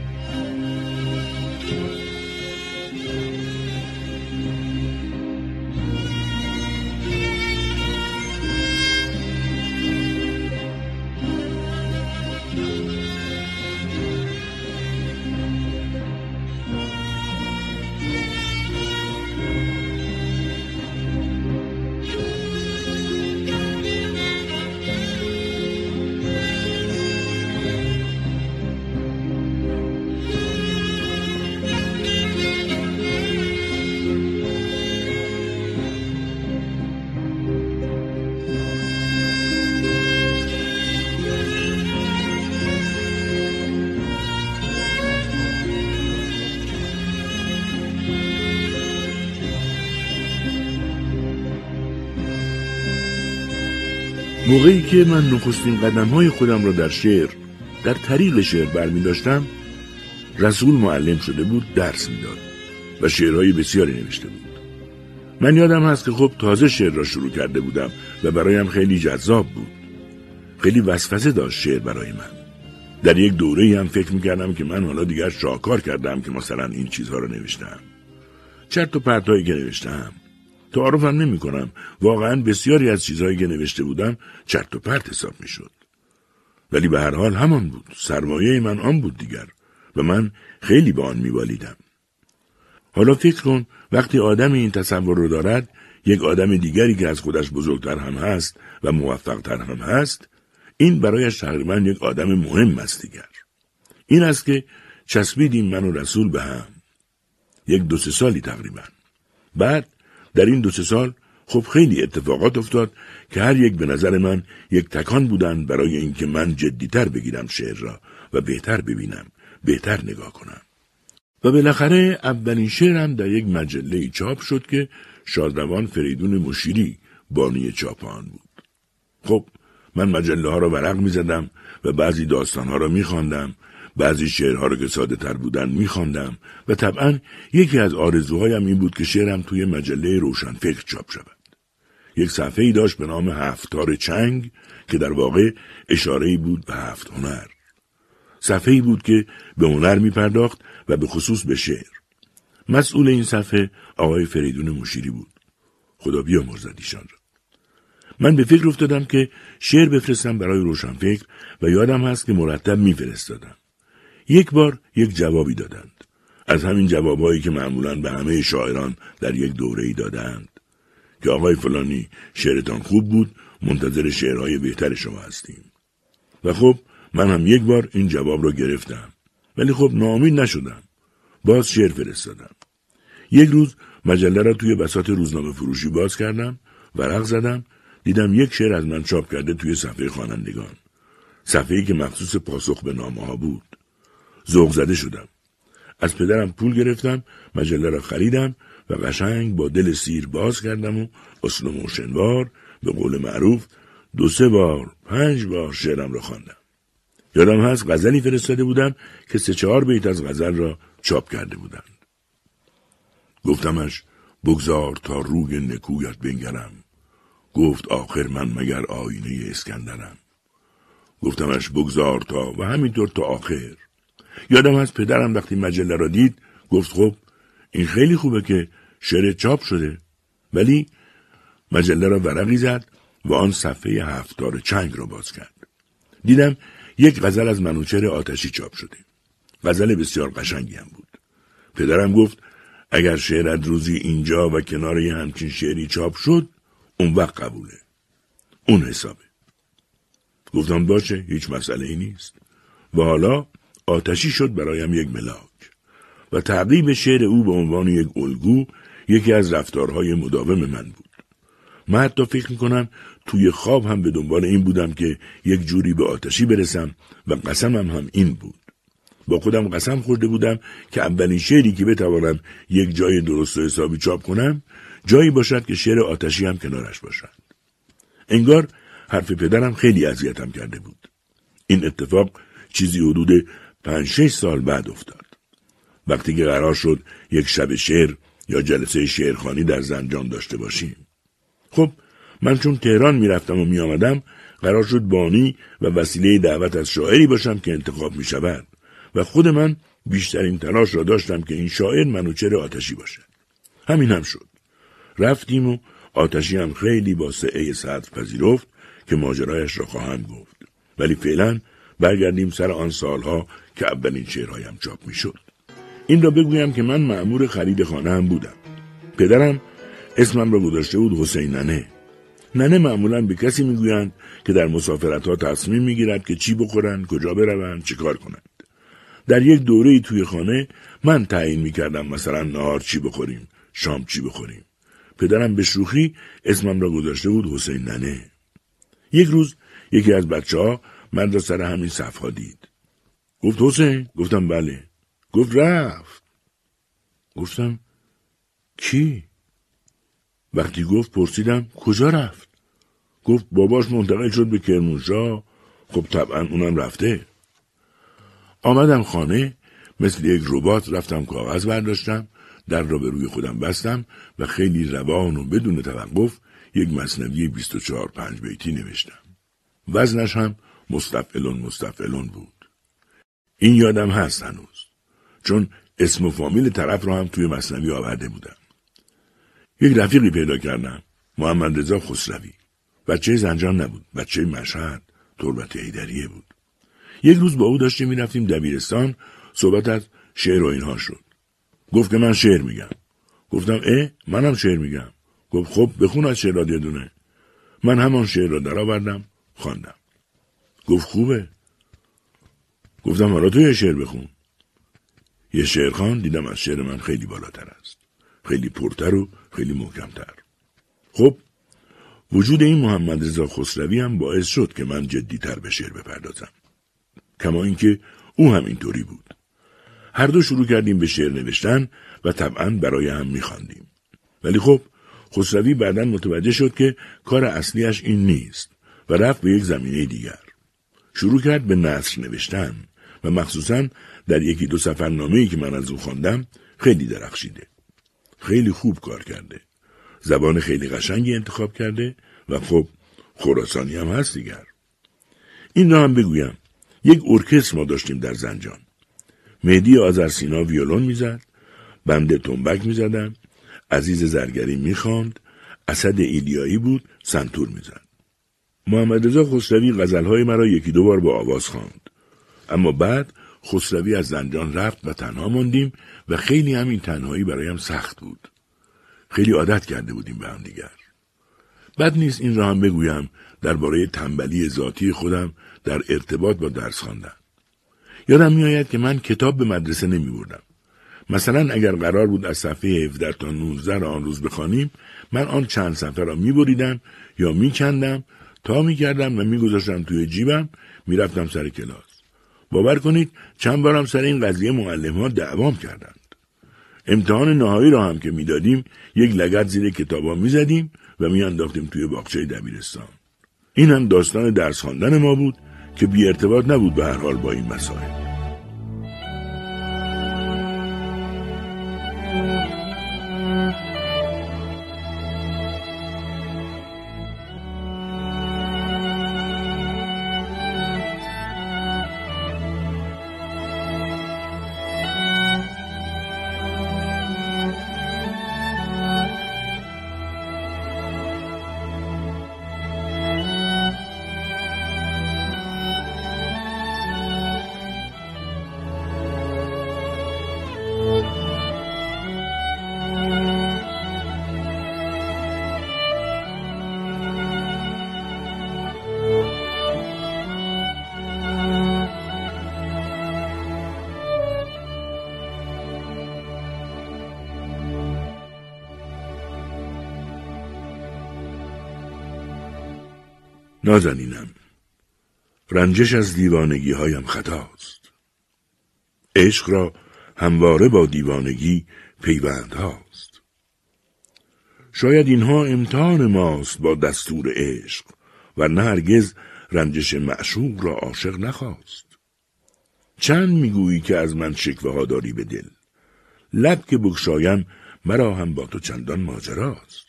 موقعی که من نخستین قدم‌های خودم را در شعر، در طریق شعر برمی داشتم، رسول معلم شده بود، درس میداد و شعرهای بسیاری نوشته بود. من یادم هست که خب تازه شعر را شروع کرده بودم و برایم خیلی جذاب بود. خیلی وسوسه داشت شعر برای من. در یک دوره‌ای هم فکر می‌کردم که من حالا دیگر شاکار کردم که مثلا این چیزها را نوشتم. چرت و پرتایی که نوشتم. تعارفم نمی کنم. واقعا بسیاری از چیزهایی که نوشته بودم چرت و پرت حساب می شد. ولی به هر حال همان بود. سرمایه من آن بود دیگر و من خیلی به آن می بالیدم. حالا فکر کن وقتی آدم این تصور رو دارد، یک آدم دیگری که از خودش بزرگتر هم هست و موفقتر هم هست، این برایش تقریبا یک آدم مهم است دیگر. این است که چسبیدیم من و رسول به هم. یک دو سه سالی تقریبا. بعد در این دو سه سال خب خیلی اتفاقات افتاد که هر یک به نظر من یک تکان بودن برای اینکه من جدیتر بگیرم شعر را و بهتر ببینم، بهتر نگاه کنم. و بالاخره اولین شعرم در یک مجله چاپ شد که شادروان فریدون مشیری بانی چاپ آن بود. خب من مجله ها را ورق می زدم و بعضی داستان ها را می خواندم، بعضی شعرها را که ساده تر بودن می خواندم و طبعا یکی از آرزوهایم این بود که شعرم توی مجله روشنفکر چاپ شود. یک صفحه‌ای داشت به نام هفت‌تار چنگ که در واقع اشاره‌ای بود به هفت هنر. صفحه‌ای بود که به هنر می پرداخت و به خصوص به شعر. مسئول این صفحه آقای فریدون مشیری بود. خدا بیامرزد ایشان را. من به فکر افتادم که شعر بفرستم برای روشنفکر و یادم هست که مرتب میفرستادم. یک بار یک جوابی دادند. از همین جوابایی که معمولاً به همه شاعران در یک دوره‌ای دادند که آقای فلانی شعرتان خوب بود، منتظر شعرهای بهتر شما هستیم. و خب من هم یک بار این جواب را گرفتم ولی خب ناامید نشدم. باز شعر فرستادم. یک روز مجله را توی بساط روزنامه فروشی باز کردم، ورق زدم، دیدم یک شعر از من چاپ کرده توی صفحه خوانندگان. صفحه‌ای که مخصوص پاسخ به نامه‌ها بود. ذوق زده شدم. از پدرم پول گرفتم، مجله را خریدم و قشنگ با دل سیر باز کردم و اسلو موشنوار به قول معروف دو سه بار، پنج بار شعرم را خواندم. یادم هست غزلی فرستاده بودم که سه چهار بیت از غزل را چاپ کرده بودند. گفتمش بگذار تا روی نکویت بنگرم، گفت آخر من مگر آینه اسکندرم. گفتمش بگذار تا و همینطور تا آخر. یادم هست پدرم وقتی مجله را دید گفت خب این خیلی خوبه که شعر چاپ شده، ولی مجله را ورقی زد و آن صفحه هفتار چنگ را باز کرد. دیدم یک غزل از منوچهر آتشی چاپ شده. غزل بسیار قشنگی هم بود. پدرم گفت اگر شعرت روزی اینجا و کنار یه همچین شعری چاپ شد اون وقت قبوله. اون حسابه. گفتم باشه، هیچ مسئله ای نیست. و حالا آتشی شد برایم یک ملاک و تعقیب شعر او به عنوان یک الگو یکی از رفتارهای مداوم من بود. من حتی فکر میکنم توی خواب هم به دنبال این بودم که یک جوری به آتشی برسم و قسمم هم این بود. با خودم قسم خورده بودم که اولین شعری که بتوانم یک جای درست و حسابی چاپ کنم جایی باشد که شعر آتشی هم کنارش باشد. انگار حرف پدرم خیلی اذیتم کرده بود. این اتفاق چیزی حدود پنج شش سال بعد افتاد. وقتی که قرار شد یک شب شعر یا جلسه شعرخوانی در زنجان داشته باشیم. خب من چون تهران می رفتم و می آمدم قرار شد بانی و وسیله دعوت از شاعری باشم که انتخاب می شود و خود من بیشترین تلاش را داشتم که این شاعر منوچهر آتشی باشد. همین هم شد. رفتیم و آتشی هم خیلی با سعه صدر پذیرفت که ماجرایش را خواهم گفت. ولی فعلا برگردیم سر آن سالها که اولین شعرهایم چاپ می شد. این را بگویم که من مأمور خرید خانه هم بودم. پدرم اسمم را گذاشته بود حسین ننه. ننه معمولاً به کسی میگویند که در مسافرت‌ها تصمیم میگیرد که چی بخورند، کجا بروند، چه کار کنند. در یک دوره‌ای توی خانه من تعیین میکردم مثلا نهار چی بخوریم، شام چی بخوریم. پدرم به شوخی اسمم را گذاشته بود حسین ننه. یک روز یکی از بچه‌ها من را سر همین صفحه دید. گفت حسین؟ گفتم بله. گفت رفت. گفتم کی؟ وقتی گفت پرسیدم کجا رفت؟ گفت باباش منتقل شد به کرمانشاه. خب طبعا اونم رفته. آمدم خانه، مثل یک ربات رفتم کاغذ برداشتم، در را به روی خودم بستم و خیلی روان و بدون توقف یک مثنوی بیست و چهار پنج بیتی نوشتم. وزنش هم مستفعلون مستفعلون بود. این یادم هست هنوز، چون اسم و فامیل طرف را هم توی مثنوی آورده بودم. یک رفیقی پیدا کردم، محمد رضا خسروی. بچه زنجان نبود، بچه مشهد، تربت حیدریه بود. یک روز با او داشتیم می رفتیم دبیرستان، صحبت از شعر و اینها شد. گفت که من شعر میگم. گفتم اه منم شعر میگم. گفت خب بخون از شعرات یه دونه. من همان شعر را در آوردم، خواندم. گفت خوبه. گفتم حالا تو یه شعر بخون. یه شعر خوان، دیدم از شعر من خیلی بالاتر است. خیلی پرتر و خیلی محکمتر. خب وجود این محمد رضا خسروی هم باعث شد که من جدی‌تر به شعر بپردازم. کما اینکه او هم اینطوری بود. هر دو شروع کردیم به شعر نوشتن و طبعاً برای هم می‌خواندیم. ولی خب خسروی بعداً متوجه شد که کار اصلیش این نیست و رفت به یک زمینه دیگر. شروع کرد به نثر نوشتن و مخصوصاً در یکی دو سفرنامه‌ای که من از او خواندم خیلی درخشیده. خیلی خوب کار کرده. زبان خیلی قشنگی انتخاب کرده و خب خراسانی هم هست دیگر. این را هم بگویم، یک ارکستر ما داشتیم در زنجان. مهدی آذرسینا ویولون میزد، بنده تنبک میزدم، عزیز زرگری میخواند، اسد ایلیایی بود، سنتور میزد. محمد رضا خسروی غزلهای مرا یکی دو بار با آواز خواند. اما بعد خسروی از زنجان رفت و تنها ماندیم و خیلی همین تنهایی برایم سخت بود. خیلی عادت کرده بودیم به هم دیگر. بد نیست این را هم بگویم درباره تنبلی ذاتی خودم در ارتباط با درس خواندن. یادم میآید که من کتاب به مدرسه نمی بردم. مثلا اگر قرار بود از صفحه هفده تا نوزده را آن روز بخوانیم، من آن چند صفحه را می بریدم یا می کندم، تا می کردم و می گذاشتم توی جیبم، می رفتم سر کلاس. باور کنید چند بارم سر این قضیه معلم ها دعوام کردند. امتحان نهایی را هم که می دادیم، یک لگد زیر کتابا می زدیم و می انداختیم توی باغچه دبیرستان. این هم داستان درس خواندن ما بود که بی ارتباط نبود به هر حال با این مسائل. نازنینم، رنجش از دیوانگی هایم خطاست. عشق را همواره با دیوانگی پیوند هاست. شاید اینها امتحان ماست با دستور عشق، و نه هرگز رنجش معشوق را عاشق نخواست. چند میگویی که از من شکوه ها داری به دل، لب که بگشایم مرا هم با تو چندان ماجراست.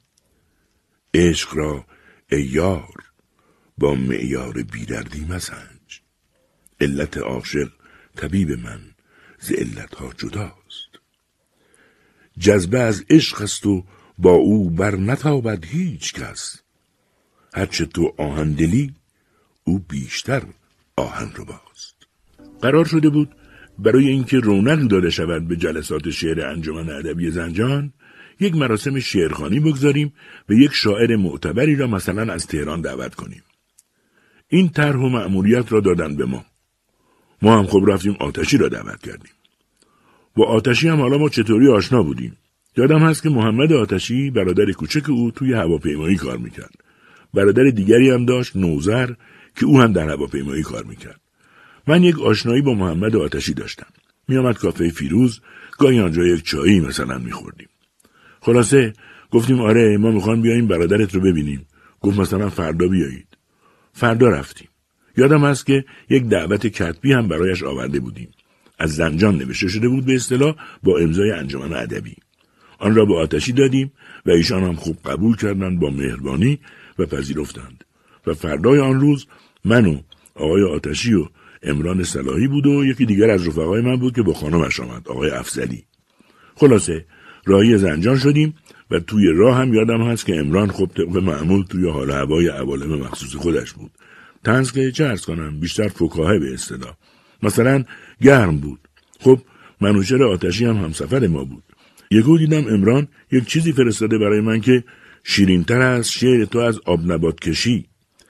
عشق را ای یار با معیار بیدردی مسنج، علت عاشق طبیب من ز علتها جداست. جذبه از عشق است و با او بر نتابد هیچ کس، هرچه تو آهن دلی او بیشتر آهن رباست. قرار شده بود برای اینکه رونق داده شود به جلسات شعر انجمن ادبی زنجان، یک مراسم شعرخوانی بگذاریم و یک شاعر معتبری را مثلا از تهران دعوت کنیم. این طرح و مأموریت را دادن به ما. ما هم خب رفتیم آتشی را دعوت کردیم. با آتشی هم حالا ما چطوری آشنا بودیم. یادم هست که محمد آتشی برادر کوچک او توی هواپیمایی کار میکرد. برادر دیگری هم داشت، نوذر، که او هم در هواپیمایی کار میکرد. من یک آشنایی با محمد آتشی داشتم. میامد کافه فیروز، گاهی آنجا یک چایی مثلا میخوردیم. خلاصه گفتیم آره ما میخوام بیاییم برادرت رو ببینیم. گفت مثلا فردا بیایید. فردا رفتیم. یادم هست که یک دعوت کتبی هم برایش آورده بودیم. از زنجان نوشته شده بود به اصطلاح با امضای انجمن ادبی. آن را به آتشی دادیم و ایشان هم خوب قبول کردند با مهربانی و پذیرفتند. و فردای آن روز من و آقای آتشی و عمران صلاحی بود و یکی دیگر از رفقای من بود که با خانمش آمد، آقای افضلی. خلاصه راهی زنجان شدیم و توی راه هم یادم هست که عمران خب طبق معمول توی حال هوای عوالم مخصوص خودش بود. طنز که چه عرض کنم، بیشتر فکاهه به اصطلاح. مثلا گرم بود. خب منوچهر آتشی هم همسفر ما بود. یکو دیدم عمران یک چیزی فرستاده برای من که شیرین‌تر از شعر تو از آب نبات کشی،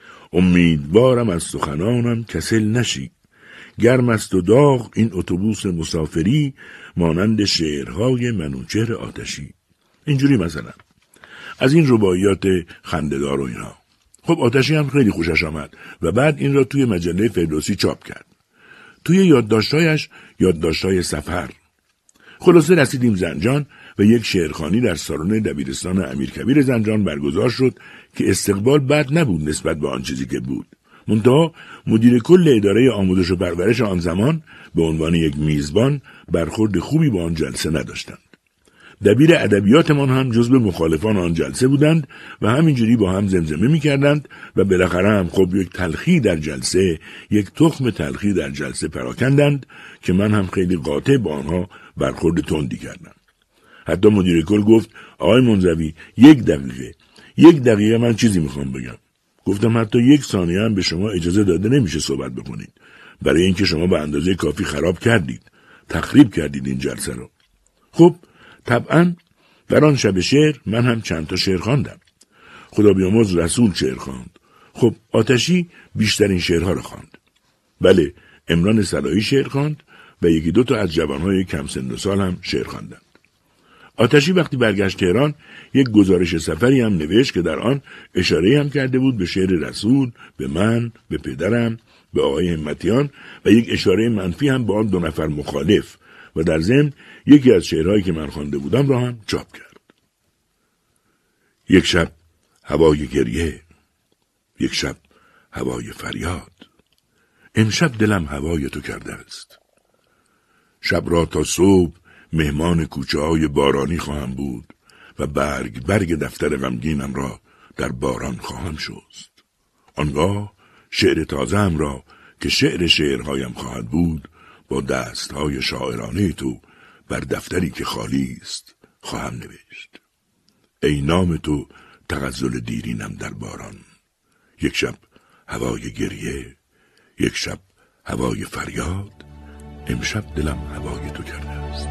امیدوارم از سخنانم کسل نشی، گرم است و داغ این اتوبوس مسافری، مانند شعرهای منوچهر آتشی. اینجوری مثلا از این رباعیات خنده‌دار و اینها. خب آتشی هم خیلی خوشش آمد و بعد این را توی مجله فردوسی چاپ کرد. توی یادداشت‌هایش یادداشت‌های سفر. خلاصه رسیدیم زنجان و یک شعرخوانی در سالن دبیرستان امیرکبیر زنجان برگزار شد که استقبال بد نبود نسبت به آن چیزی که بود. منتها مدیر کل اداره آموزش و پرورش آن زمان به عنوان یک میزبان برخورد خوبی با آن جلسه نداشتند. دبیر ادبیاتمان هم جزو مخالفان آن جلسه بودند و همینجوری با هم زمزمه می‌کردند و بالاخره هم خب یک تلخی در جلسه، یک تخم تلخی در جلسه پراکندند که من هم خیلی قاطع با آنها برخورد تندی کردم. حتی مدیر کل گفت آقای منزوی یک دقیقه یک دقیقه من چیزی میخوام بگم. گفتم حتی یک ثانیه هم به شما اجازه داده نمیشه صحبت بکنید، برای اینکه شما به اندازه کافی خراب کردید، تخریب کردید این جلسه رو. خب طبعا در آن شب شعر من هم چند تا شعر خواندم. خدا بیامرز رسول شعر خواند. خب آتشی بیشترین شعرها رو خواند. بله عمران صلاحی شعر خواند و یکی دو تا از جوانهای کم سن و سال هم شعر خواندند. آتشی وقتی برگشت تهران یک گزارش سفری هم نوشت که در آن اشاره هم کرده بود به شعر رسول، به من، به پدرم، به آقای همتیان و یک اشاره منفی هم به آن دو نفر مخالف و در ضمن یکی از شعرهایی که من خوانده بودم را هم چاپ کرد. یک شب هوای گریه، یک شب هوای فریاد، امشب دلم هوای تو کرده است. شب را تا صبح مهمان کوچه های بارانی خواهم بود و برگ برگ دفتر غمگینم را در باران خواهم شست. آنگاه شعر تازه‌ام را که شعر شعرهایم خواهد بود با دستهای شاعرانه تو بر دفتری که خالی است خواهم نوشت. ای نام تو تغزل دیرینم در باران، یک شب هوای گریه، یک شب هوای فریاد، امشب دلم هوای تو کرده است.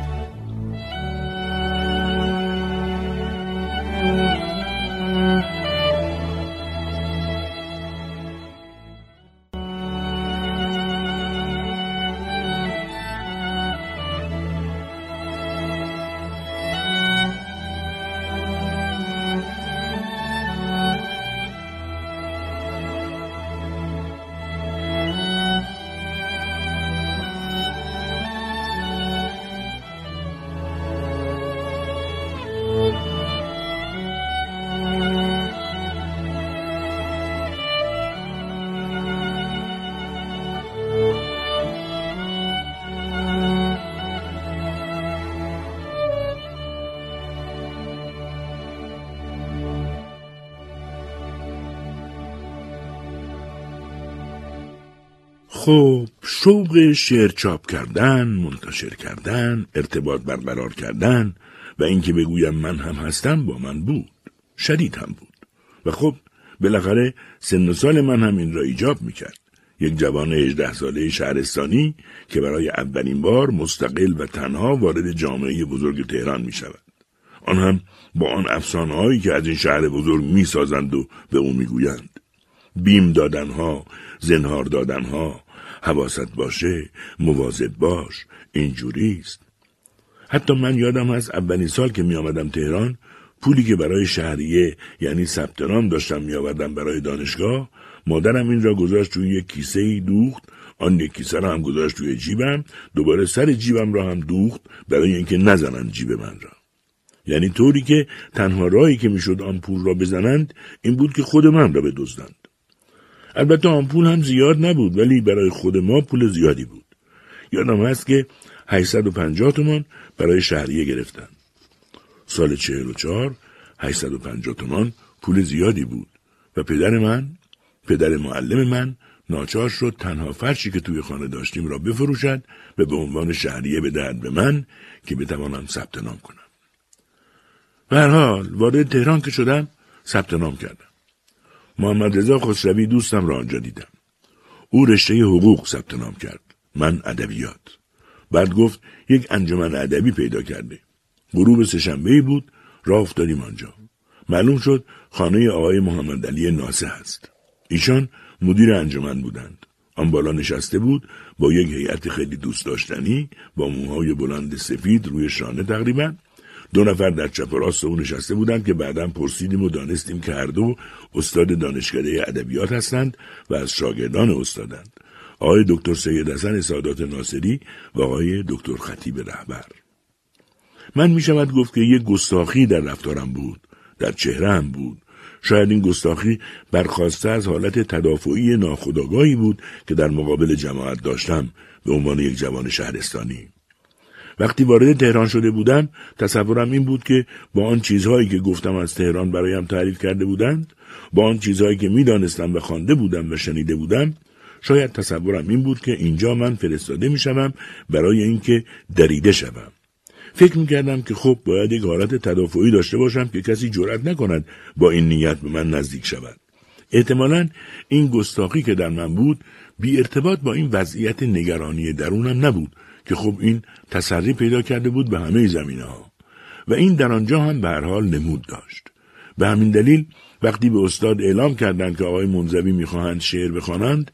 خب شوق شعر چاپ کردن، منتشر کردن، ارتباط برقرار کردن و اینکه بگویم من هم هستم با من بود، شدید هم بود و خب بالاخره سن و سال من هم این را ایجاب میکرد. یک جوان هجده ساله شهرستانی که برای اولین بار مستقل و تنها وارد جامعه بزرگ تهران می شود. آن هم با آن افسانه هایی که از این شهر بزرگ می سازند و به او می گویند. بیم دادنها، زنهار دادنها، حواست باشه، مواظب باش، اینجوریست. حتی من یادم هست اولین سال که می آمدم تهران، پولی که برای شهریه یعنی ثبت نام داشتم می آوردم برای دانشگاه، مادرم این را گذاشت توی یک کیسه‌ای دوخت، آن یک کیسه را هم گذاشت توی جیبم، دوباره سر جیبم را هم دوخت برای اینکه نزنن جیب من را. یعنی طوری که تنها راهی که میشد آن پول را بزنند این بود که خود من را بدزدند. البته آن پول هم زیاد نبود ولی برای خود ما پول زیادی بود. یادم هست که هشتصد و پنجاه تومان برای شهریه گرفتند. سال چهل و چهار هشتصد و پنجاه تومان پول زیادی بود و پدر من، پدر معلم من، ناچار شد تنها فرشی که توی خانه داشتیم را بفروشد و به عنوان شهریه بدهد به من که بتوانم ثبت نام کنم. به هر حال وارد تهران که شدم ثبت نام کردم. محمد رضا خسروی دوستم را آنجا دیدم. او رشته حقوق ثبت نام کرد، من ادبیات. بعد گفت یک انجمن ادبی پیدا کرده. غروب سه‌شنبه‌ای بود، راه افتادیم آنجا. معلوم شد خانه آقای محمد علی ناصح است. ایشان مدیر انجمن بودند. آن بالا نشسته بود با یک هیئت خیلی دوست داشتنی با موهای بلند سفید روی شانه تقریبا. دو نفر در چپ و راست او نشسته بودند که بعداً پرسیدیم و دانستیم که هر دو استاد دانشکده ادبیات هستند و از شاگردان استادند. آقای دکتر سید حسن سادات ناصری و آقای دکتر خطیب رهبر. من می شود گفت که یک گستاخی در رفتارم بود، در چهره‌ام بود. شاید این گستاخی برخاسته از حالت تدافعی ناخودآگاهی بود که در مقابل جماعت داشتم به عنوان یک جوان شهرستانی. وقتی وارد تهران شده بودم تصورم این بود که با آن چیزهایی که گفتم از تهران برایم تعریف کرده بودند، با آن چیزهایی که می دانستم و خوانده بودم و شنیده بودم، شاید تصورم این بود که اینجا من فرستاده می شوم برای اینکه دریده شوم. فکر می کردم که خب باید یک حالت تدافعی داشته باشم که کسی جرأت نکند با این نیت به من نزدیک شود. احتمالاً این گستاخی که در من بود بی ارتباط با این وضعیت نگرانی درونم نبود که خب این تسری پیدا کرده بود به همه زمینه ها و این در آنجا هم به هر حال نمود داشت. به همین دلیل وقتی به استاد اعلام کردند که آقای منزوی میخواهند شعر بخوانند،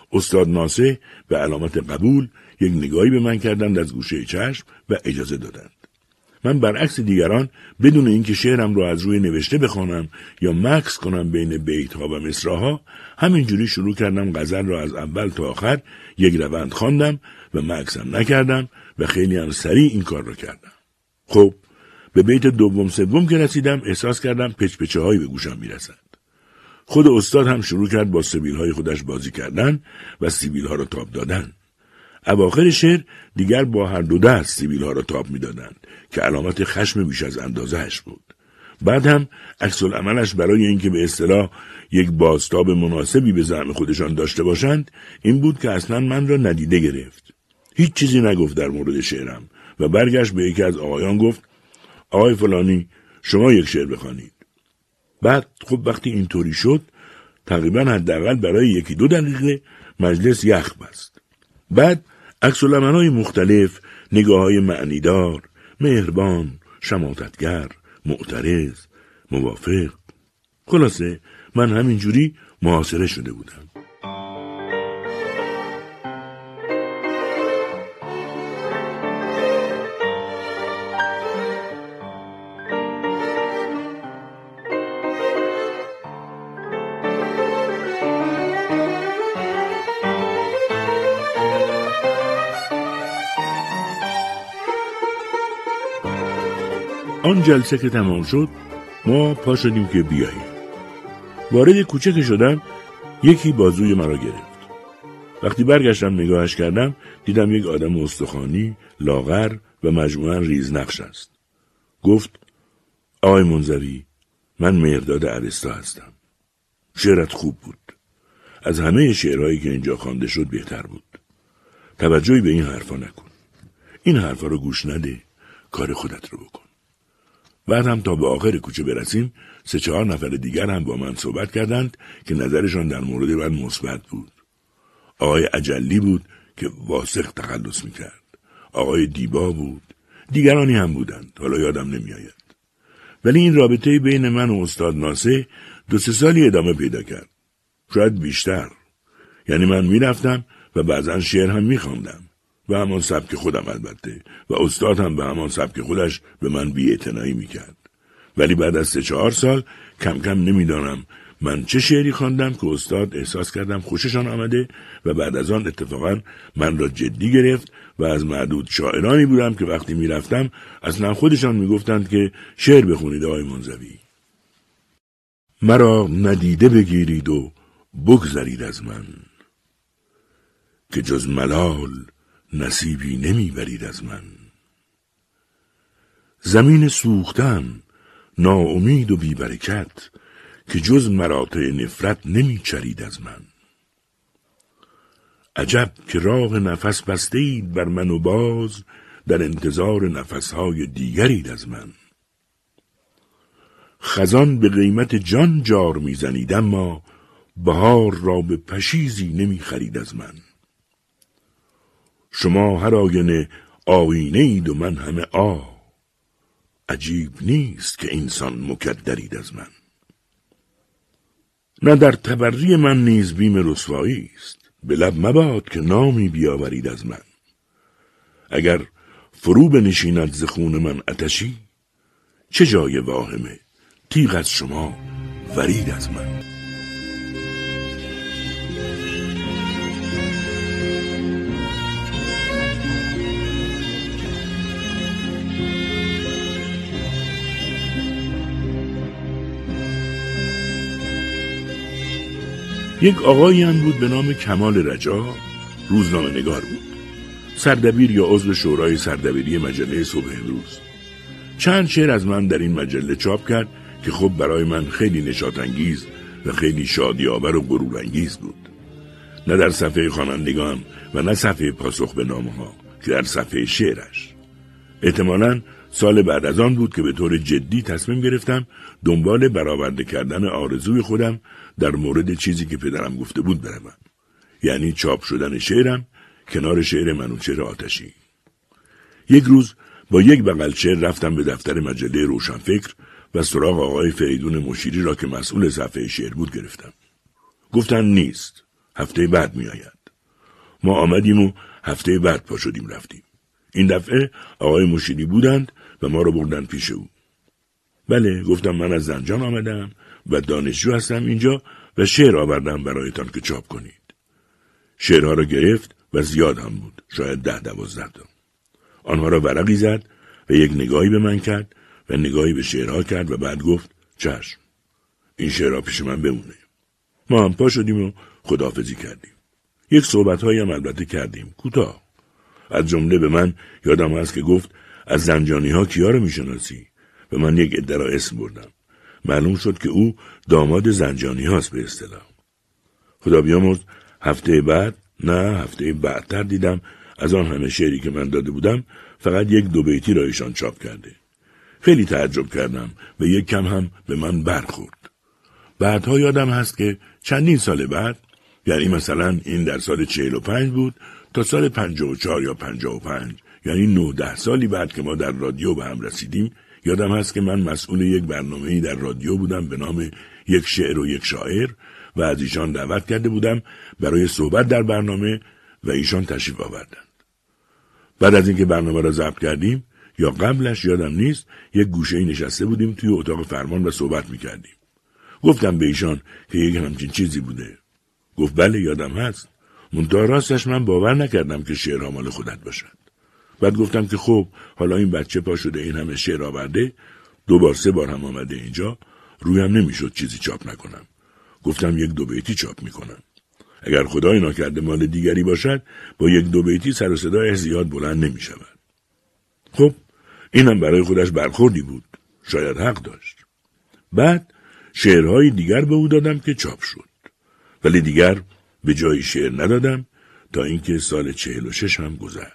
استاد ناصح به علامت قبول یک نگاهی به من کردند از گوشه چشم و اجازه دادند. من برعکس دیگران بدون اینکه شعرم را از روی نوشته بخوانم یا مکث کنم بین بیت‌ها و مصرع‌ها، همینجوری شروع کردم غزل را از اول تا آخر یک روند خواندم و مکثم نکردم و خیلی هم سریع این کار را کردم. خب به بیت دوم سوم که رسیدم احساس کردم پچپچه هایی به گوشم میرسند. خود استاد هم شروع کرد با سبیل های خودش بازی کردن و سیبیل ها را تاب دادن. اواخر شعر دیگر با هر دو دست سیبیل ها را تاب میدادند که علامت خشم بیش از اندازه‌اش بود. بعد هم عکس العملش برای اینکه به اصطلاح یک بازتاب مناسبی به زعم خودشان داشته باشند این بود که اصلا من را ندیده گرفت. هیچ چیزی نگفت در مورد شعرم و برگشت به یکی از آقایان گفت: آقای فلانی شما یک شعر بخوانید. بعد خب وقتی اینطوری شد تقریبا حداقل برای یکی دو دقیقه مجلس یخ بست. بعد عکس العمل‌های مختلف، نگاه‌های معنیدار، مهربان، شماتتگر، معترض، موافق. خلاصه من همینجوری محاصره شده بودم. آن جلسه که تمام شد ما پا شدیم که بیاییم. وارد کوچه که شدم یکی بازوی مرا گرفت. وقتی برگشتم نگاهش کردم دیدم یک آدم استخوانی، لاغر و مجموعاً ریزنقش است. گفت: آقای منزوی، من مهرداد ارسطا هستم. شعرت خوب بود. از همه شعرهایی که اینجا خوانده شد بهتر بود. توجهی به این حرفا نکن. این حرفا رو گوش نده. کار خودت رو بکن. بعد هم تا به آخر کوچه برسیم سه چهار نفر دیگر هم با من صحبت کردند که نظرشان در مورد من مثبت بود. آقای اجلی بود که واسق تخلص میکرد. آقای دیبا بود. دیگرانی هم بودند. حالا یادم نمیآید. ولی این رابطه بین من و استاد ناصح دو سه سالی ادامه پیدا کرد. شاید بیشتر. یعنی من میرفتم و بعضا شعر هم میخواندم. به همان سبک خودم البته و استاد هم به همان سبک خودش به من بی‌اعتنایی میکرد. ولی بعد از سه چهار سال کم کم نمیدانم من چه شعری خواندم که استاد احساس کردم خوششان آمده و بعد از آن اتفاقا من را جدی گرفت و از معدود شاعرانی بودم که وقتی میرفتم اصلا خودشان میگفتند که شعر بخونید آقای منزوی. مرا ندیده بگیرید و بگذرید از من که جز ملال نصیبی نمیبرید از من. زمین سوختم ناامید و بیبرکت که جز مراتع نفرت نمیچرید از من. عجب که راه نفس بستید بر من و باز در انتظار نفسهای دیگرید از من. خزان به قیمت جان جار میزنید اما بهار را به پشیزی نمیخرید از من. شما هر آینه آینه اید و من همه آ. عجیب نیست که انسان مکدرید از من. نه در تبری من نیز بیم رسوایی است. به لب مباد که نامی بیاورید از من. اگر فرو بنشیند ز خون من آتشی چه جای واهمه تیغ از شما ورید از من. یک آقایی هم بود به نام کمال رجا، روزنامه نگار بود. سردبیر یا عضو شورای سردبیری مجله صبح امروز. چند شعر از من در این مجله چاپ کرد که خب برای من خیلی نشاط انگیز و خیلی شادی‌آور و غرورانگیز بود. نه در صفحه خوانندگان و نه صفحه پاسخ به نامه‌ها که در صفحه شعرش. احتمالاً سال بعد از آن بود که به طور جدی تصمیم گرفتم دنبال برآورده کردن آرزوی خودم در مورد چیزی که پدرم گفته بود بروم. یعنی چاپ شدن شعرم کنار شعر منوچهر آتشی. یک روز با یک بغل شعر رفتم به دفتر مجله روشنفکر و سراغ آقای فریدون مشیری را که مسئول صفحه شعر بود گرفتم. گفتن نیست. هفته بعد می آید. ما آمدیم و هفته بعد پا شدیم رفتیم. این دفعه آقای مشیری بودند و ما رو بردن پیش او. بله، گفتم من از زنجان آمدم و دانشجو هستم اینجا و شعر آوردم برایتان که چاپ کنید. شعرها را گرفت و زیاد هم بود، شاید ده دوازده تا. آنها را ورقی زد و یک نگاهی به من کرد و نگاهی به شعرها کرد و بعد گفت چشم، این شعرها پیش من بمونه. ما هم پا شدیم و خداحافظی کردیم. یک صحبت‌هایی هم البته کردیم، کوتاه. از جمله به من یادم هست که گفت از زنجانی ها کیا رو میشناسی؟ و من یک عده را اسم بردم. معلوم شد که او داماد زنجانی هاست به اصطلاح. خدا بیامرز هفته بعد، نه هفته بعدتر دیدم از آن همه شعری که من داده بودم فقط یک دو بیتی را ایشان چاپ کرده. خیلی تعجب کردم و یک کم هم به من برخورد. بعدها یادم هست که چندین سال بعد، یعنی مثلا این در سال چهل و پنج بود تا سال پنجاه و چهار یا پنجاه و پنج، یعنی نه ده سالی بعد که ما در رادیو به هم رسیدیم، یادم هست که من مسئول یک برنامه‌ای در رادیو بودم به نام یک شعر و یک شاعر و از ایشان دعوت کرده بودم برای صحبت در برنامه و ایشان تشریف آوردند. بعد از اینکه برنامه را ضبط کردیم یا قبلش یادم نیست، یک گوشه‌ای نشسته بودیم توی اتاق فرمان و صحبت می‌کردیم. گفتم به ایشان که یک همچین چیزی بوده. گفت بله یادم هست. منتها راستش من باور نکردم که شعرها مال خودت باشد. بعد گفتم که خب حالا این بچه پا شده این همه شعر آورده، دو بار سه بار هم آمده اینجا، رویم نمیشد چیزی چاپ نکنم. گفتم یک دو بیتی چاپ میکنم. اگر خدای ناکرده مال دیگری باشد با یک دو بیتی سر و صدایش زیاد بلند نمیشود. خب اینم برای خودش برخوردی بود. شاید حق داشت. بعد شعرهای دیگر به او دادم که چاپ شد. ولی دیگر به جای شعر ندادم تا اینکه سال چهل و شش هم گذشت.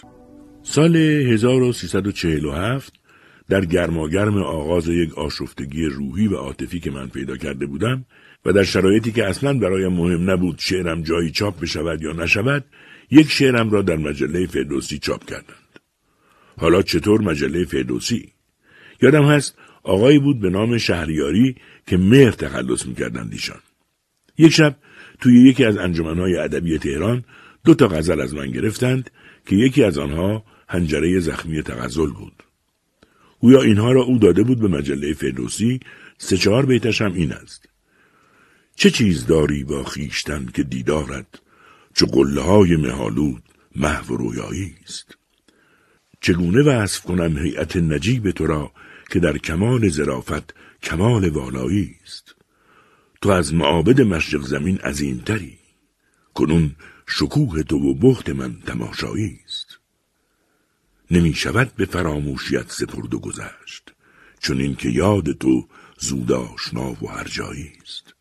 سال هزار و سیصد و چهل و هفت در گرماگرم آغاز یک آشفتگی روحی و عاطفی که من پیدا کرده بودم و در شرایطی که اصلاً برایم مهم نبود شعرم جایی چاپ بشود یا نشود، یک شعرم را در مجله فردوسی چاپ کردند. حالا چطور مجله فردوسی؟ یادم هست آقایی بود به نام شهریاری که مهر تخلص می‌کردند ایشان. یک شب توی یکی از انجمن‌های ادبی تهران دو تا غزل از من گرفتند که یکی از آنها حنجره زخمی تغزل بود. گویا اینها را او داده بود به مجله فردوسی. سه چهار بیتش هم این است: چه چیز داری با خیشتن که دیدارت چو قله های مهالود محو و رویایی است. چگونه وصف کنم هیئت نجیب تو را که در کمال ظرافت کمال والایی است. تو از معابد مشرق زمین عظیمتری، کنون شکوه تو و بخت من تماشایی است. نمی شود به فراموشیت سپرد و گذشت، چون این که یاد تو زود آشنا و هر جایی است.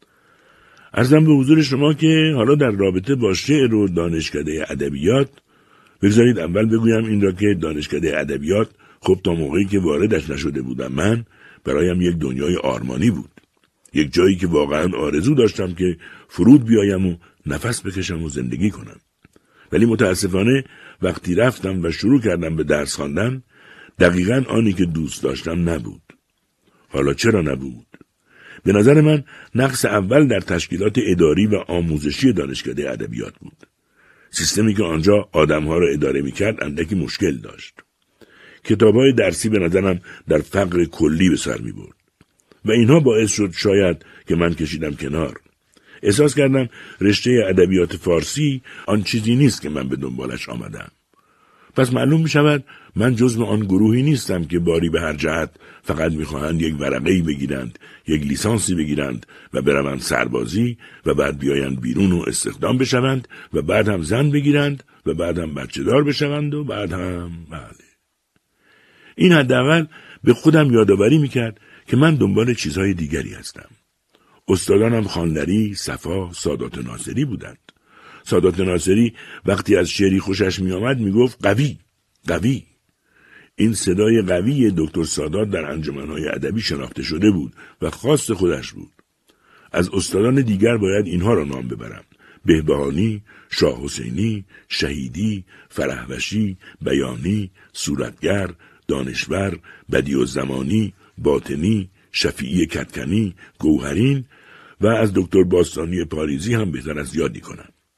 عرضم به حضور شما که حالا در رابطه با شعر و دانشکده ادبیات، بگذارید اول بگویم این را که دانشکده ادبیات خب تا موقعی که واردش نشده بودم من، برایم یک دنیای آرمانی بود. یک جایی که واقعا آرزو داشتم که فرود بیایم و نفس بکشم و زندگی کنم. ولی متاسفانه وقتی رفتم و شروع کردم به درس خواندن، دقیقاً آنی که دوست داشتم نبود. حالا چرا نبود؟ به نظر من نقص اول در تشکیلات اداری و آموزشی دانشکده ادبیات بود. سیستمی که آنجا آدمها را اداره می‌کرد اندکی مشکل داشت. کتاب‌های درسی به نظرم در فقر کلی به سر می‌برد و اینها باعث شد شاید که من کشیدم کنار. احساس کردم رشته ادبیات فارسی آن چیزی نیست که من به دنبالش آمدم. پس معلوم می شود من جزو آن گروهی نیستم که باری به هر جهت فقط می خواهند یک ورقه‌ای بگیرند، یک لیسانسی بگیرند و بروند سربازی و بعد بیایند بیرون و استخدام بشوند و بعد هم زن بگیرند و بعد هم بچه دار بشوند و بعد هم بله. این حداقل به خودم یادآوری می کرد که من دنبال چیزهای دیگری هستم. استادانم خانلری، صفا، سادات ناصری بودند. سادات ناصری وقتی از شعری خوشش می آمد می گفت قوی، قوی. این صدای قوی دکتر سادات در انجمن‌های ادبی شناخته شده بود و خاص خودش بود. از استادان دیگر باید اینها را نام ببرم: بهبهانی، شاه حسینی، شهیدی، فرهوشی، بیانی، صورتگر، دانشور، بدیع‌الزمانی، باطنی، شفیعی کدکنی، گوهرین و از دکتر باستانی پاریزی هم بهتر از یادی کنم.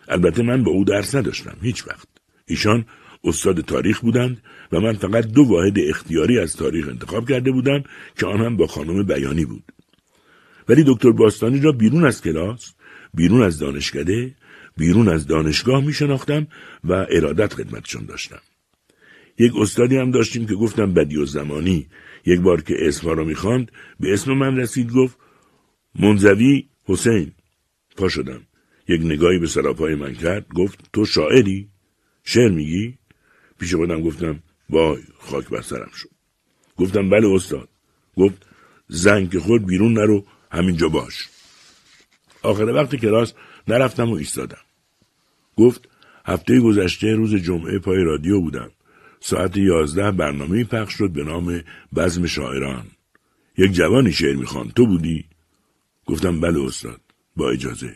البته من با او درس نداشتم هیچ وقت. ایشان استاد تاریخ بودند و من فقط دو واحد اختیاری از تاریخ انتخاب کرده بودم که آن هم با خانم بیانی بود. ولی دکتر باستانی را بیرون از کلاس، بیرون از دانشکده، بیرون از دانشگاه می شناختم و ارادت خدمتشان داشتم. یک استادی هم داشتیم که گفتم بدیعالزمانی. یک بار که اسمها را می خواند به اسم من رسید، گفت منزوی حسین. پا شدم، یک نگاهی به سراپای من کرد، گفت تو شاعری؟ شعر میگی؟ پیش خودم گفتم وای خاک بر سرم شد. گفتم بله استاد. گفت زنگ که خود بیرون نرو، همینجا باش. آخر وقت کلاس نرفتم و ایستادم. گفت هفته گذشته روز جمعه پای رادیو بودم. ساعت یازده برنامه‌ای پخش شد به نام بزم شاعران. یک جوانی شعر میخواند، تو بودی؟ گفتم بله استاد، با اجازه.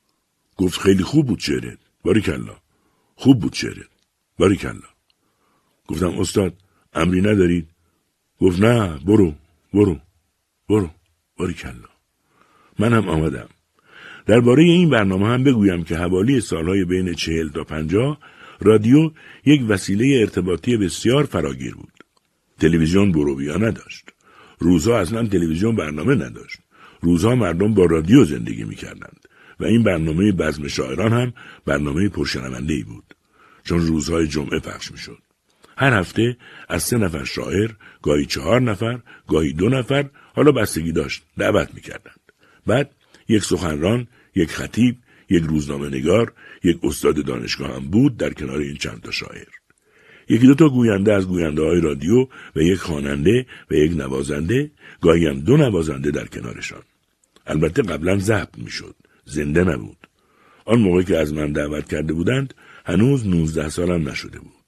گفت خیلی خوب بود شعرت. باریکلا. خوب بود شعرت. باریکلا. گفتم استاد امری ندارید؟ گفت نه برو برو برو. باریکلا. من هم آمدم. درباره این برنامه هم بگویم که حوالی سالهای بین چهل تا پنجاه رادیو یک وسیله ارتباطی بسیار فراگیر بود. تلویزیون بروبیا نداشت. روزها اصلا تلویزیون برنامه نداشت. روزها مردم با رادیو زندگی می‌کردند و این برنامه بزم شاعران هم برنامه پرشنونده‌ای بود، چون روزهای جمعه پخش می‌شد. هر هفته از سه نفر شاعر، گاهی چهار نفر، گاهی دو نفر، حالا بستگی داشت، دعوت می‌کردند. بعد یک سخنران، یک خطیب، یک روزنامه نگار، یک استاد دانشگاه هم بود در کنار این چند تا شاعر. یکی دو تا گوینده از گوینده های رادیو و یک خواننده و یک نوازنده، گاهی هم دو نوازنده در کنارشان. البته قبلا ضبط میشد، زنده نبود. آن موقع که از من دعوت کرده بودند هنوز نوزده سالم نشده بود.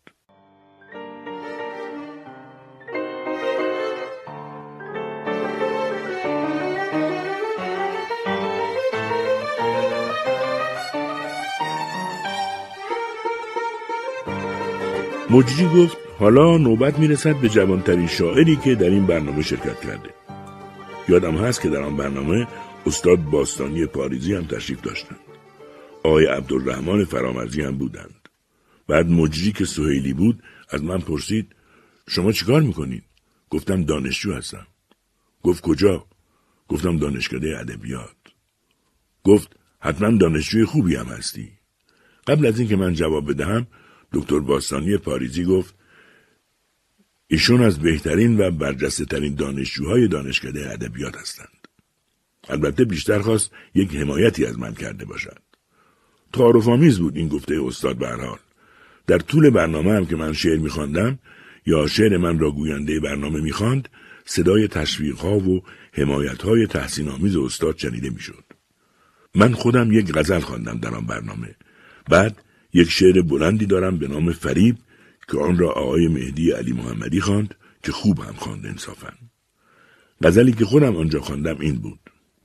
مجری گفت حالا نوبت میرسد به جوانترین شاعری که در این برنامه شرکت کرده. یادم هست که در آن برنامه استاد باستانی پاریزی هم تشریف داشتند. آقای عبدالرحمن فرامرزی هم بودند. بعد مجری که سهیلی بود از من پرسید شما چیکار میکنید؟ گفتم دانشجو هستم. گفت کجا؟ گفتم دانشکده ادبیات. گفت حتما دانشجوی خوبی هم هستی. قبل از اینکه من جواب بدهم دکتر باستانی پاریزی گفت ایشون از بهترین و برجسته ترین دانشجوهای دانشکده ادبیات هستند. البته بیشتر خواست یک حمایتی از من کرده باشد. تعارف‌آمیز بود این گفته استاد به هر حال. در طول برنامه هم که من شعر می‌خواندم یا شعر من را گوینده برنامه می‌خواند، صدای تشویق‌ها و حمایت‌های تحسین‌آمیز استاد شنیده می‌شد. من خودم یک غزل خواندم در آن برنامه. بعد یک شعر بلندی دارم به نام فریب که آن را آقای مهدی علی محمدی خواند که خوب هم خواند انصافاً. غزلی که خودم آنجا خواندم این بود: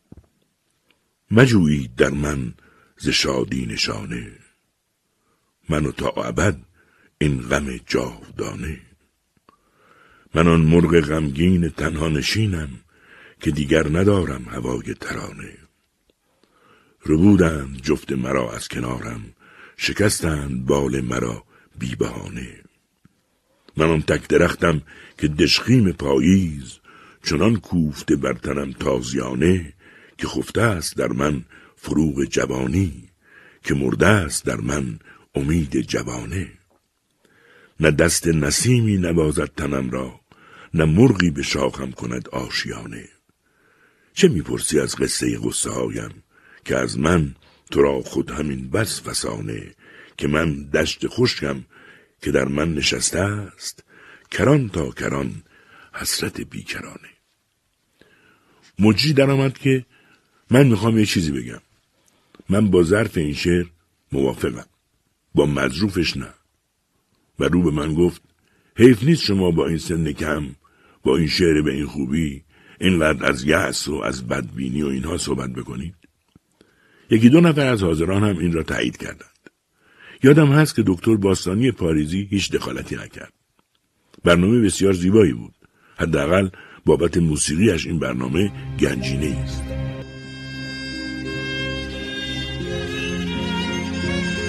مجویی در من ز شادی نشانه، منو تا ابد این غم جاودانه. من آن مرغ غمگین تنها نشینم که دیگر ندارم هوای ترانه. ربودند جفت مرا از کنارم، شکستند بال مرا بی بهانه. من آن تک درختم که دشخیم پاییز، چنان کوفته بر تنم تازیانه. که خفته است در من فروغ جوانی، که مرده است در من امید جوانه. نه دست نسیمی نوازد تنم را، نه مرغی به شاخم کند آشیانه. چه میپرسی از قصه غصه هایم، که از من تو را خود همین بس فسانه. که من دشت خشکم که در من نشسته است، کران تا کران حسرت بیکرانه. مجری در آمد که من میخوام یه چیزی بگم. من با ظرف این شعر موافقم، با مظروفش نه. و رو به من گفت حیف نیست شما با این سن کم، با این شعر به این خوبی، اینقدر از یأس و از بدبینی و اینها صحبت بکنید. یکی دو نفر از حاضران هم این را تایید کردند. یادم هست که دکتر باستانی پاریزی هیچ دخالتی نکرد. برنامه بسیار زیبایی بود. حداقل بابت موسیقیش این برنامه گنجینه است.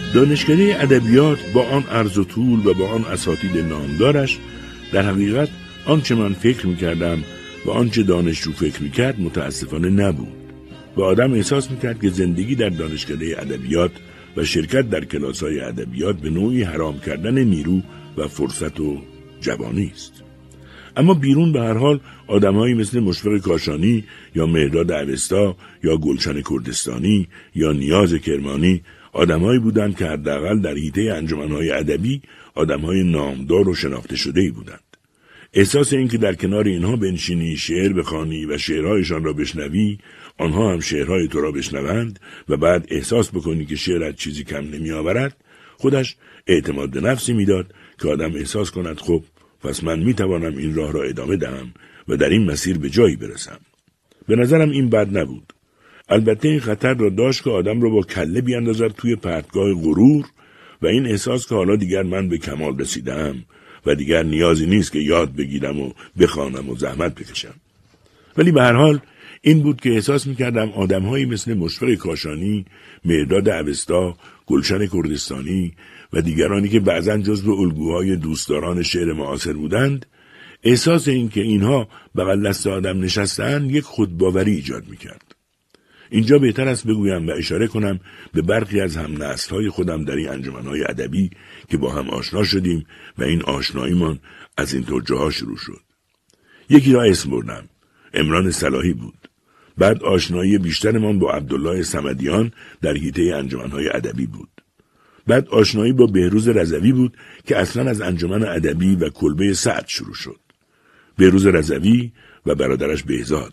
دانشکده ادبیات با آن عرض و طول و با آن اساتید نامدارش در حقیقت آنچه من فکر می‌کردم و آنچه دانشجو فکر می‌کرد متاسفانه نبود. و آدم احساس می‌کرد که زندگی در دانشکده ادبیات و شرکت در کلاس‌های ادبیات به نوعی حرام کردن نیرو و فرصت و جوانی است. اما بیرون به هر حال آدمایی مثل مشفق کاشانی یا مهرداد اوستا یا گلشن کردستانی یا نیاز کرمانی آدمایی بودند که حداقل در حیطه انجمن‌های ادبی آدم‌های نامدار و شناخته شده‌ای بودند. احساس این که در کنار اینها بنشینی، شعر بخوانی و شعرهایشان را بشنوی، آنها هم شعرهای تو را بشنوند و بعد احساس بکنی که شعرت چیزی کم نمی‌آورد، خودش اعتماد به نفسی میداد که آدم احساس کند خب پس من میتوانم این راه را ادامه دهم و در این مسیر به جایی برسم. به نظرم این بد نبود. البته این خطر را داشت که آدم را با کله بیاندازد توی پرتگاه غرور و این احساس که حالا دیگر من به کمال رسیدم و دیگر نیازی نیست که یاد بگیرم و بخوانم و زحمت بکشم. ولی به هر حال این بود که احساس میکردم آدمهایی مثل مشفق کاشانی، مهرداد اوستا، گلشن کردستانی و دیگرانی که بعضاً جزو الگوهای دوستداران شعر معاصر بودند، احساس این که اینها بغل دست آدم نشستند یک خودباوری ایجاد میکرد. اینجا بهتر است بگویم و اشاره کنم به برخی از هم نسل‌های خودم در این انجمن‌های ادبی که با هم آشنا شدیم و این آشناییمان از این طور جاها شروع شد. یکی را اسم بردم، عمران صلاحی بود. بعد آشنایی بیشترمان با عبدالله صمدیان در حیطه انجمن‌های ادبی بود. بعد آشنایی با بهروز رضوی بود که اصلاً از انجمن ادبی و کلبه سعد شروع شد. بهروز رضوی و برادرش بهزاد.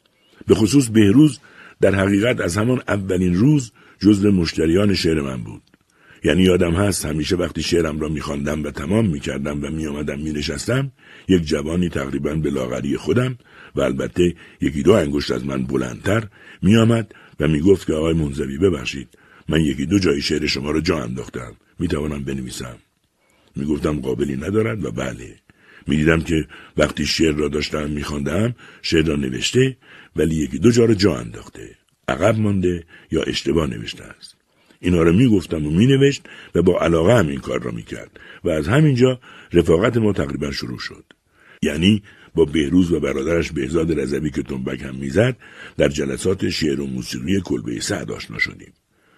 به خصوص بهروز در حقیقت از همان اولین روز جزو مشتریان شعر من بود. یعنی یادم هست همیشه وقتی شعرم را می‌خواندم و تمام می‌کردم و می‌آمدم می‌نشستم، یک جوانی تقریباً به لاغری خودم و البته یکی دو انگشت از من بلندتر می‌آمد و می‌گفت که آقای منزوی ببخشید من یکی دو جای شعر شما را جا انداختم، می‌توانم بنویسم؟ می‌گفتم قابلی ندارد و بله. می‌دیدم که وقتی شعر را داشتم می‌خواندم شعر را نوشته ولی یکی دو جا را جا انداخته، عقب مانده یا اشتباه نوشته است. اینا را میگفتم و مینوشت و با علاقه هم این کار را میکرد و از همینجا رفاقت ما تقریبا شروع شد. یعنی با بهروز و برادرش بهزاد رضوی که تنبک هم میزد در جلسات شعر و موسیقی کلبه سعد آشنا شدیم.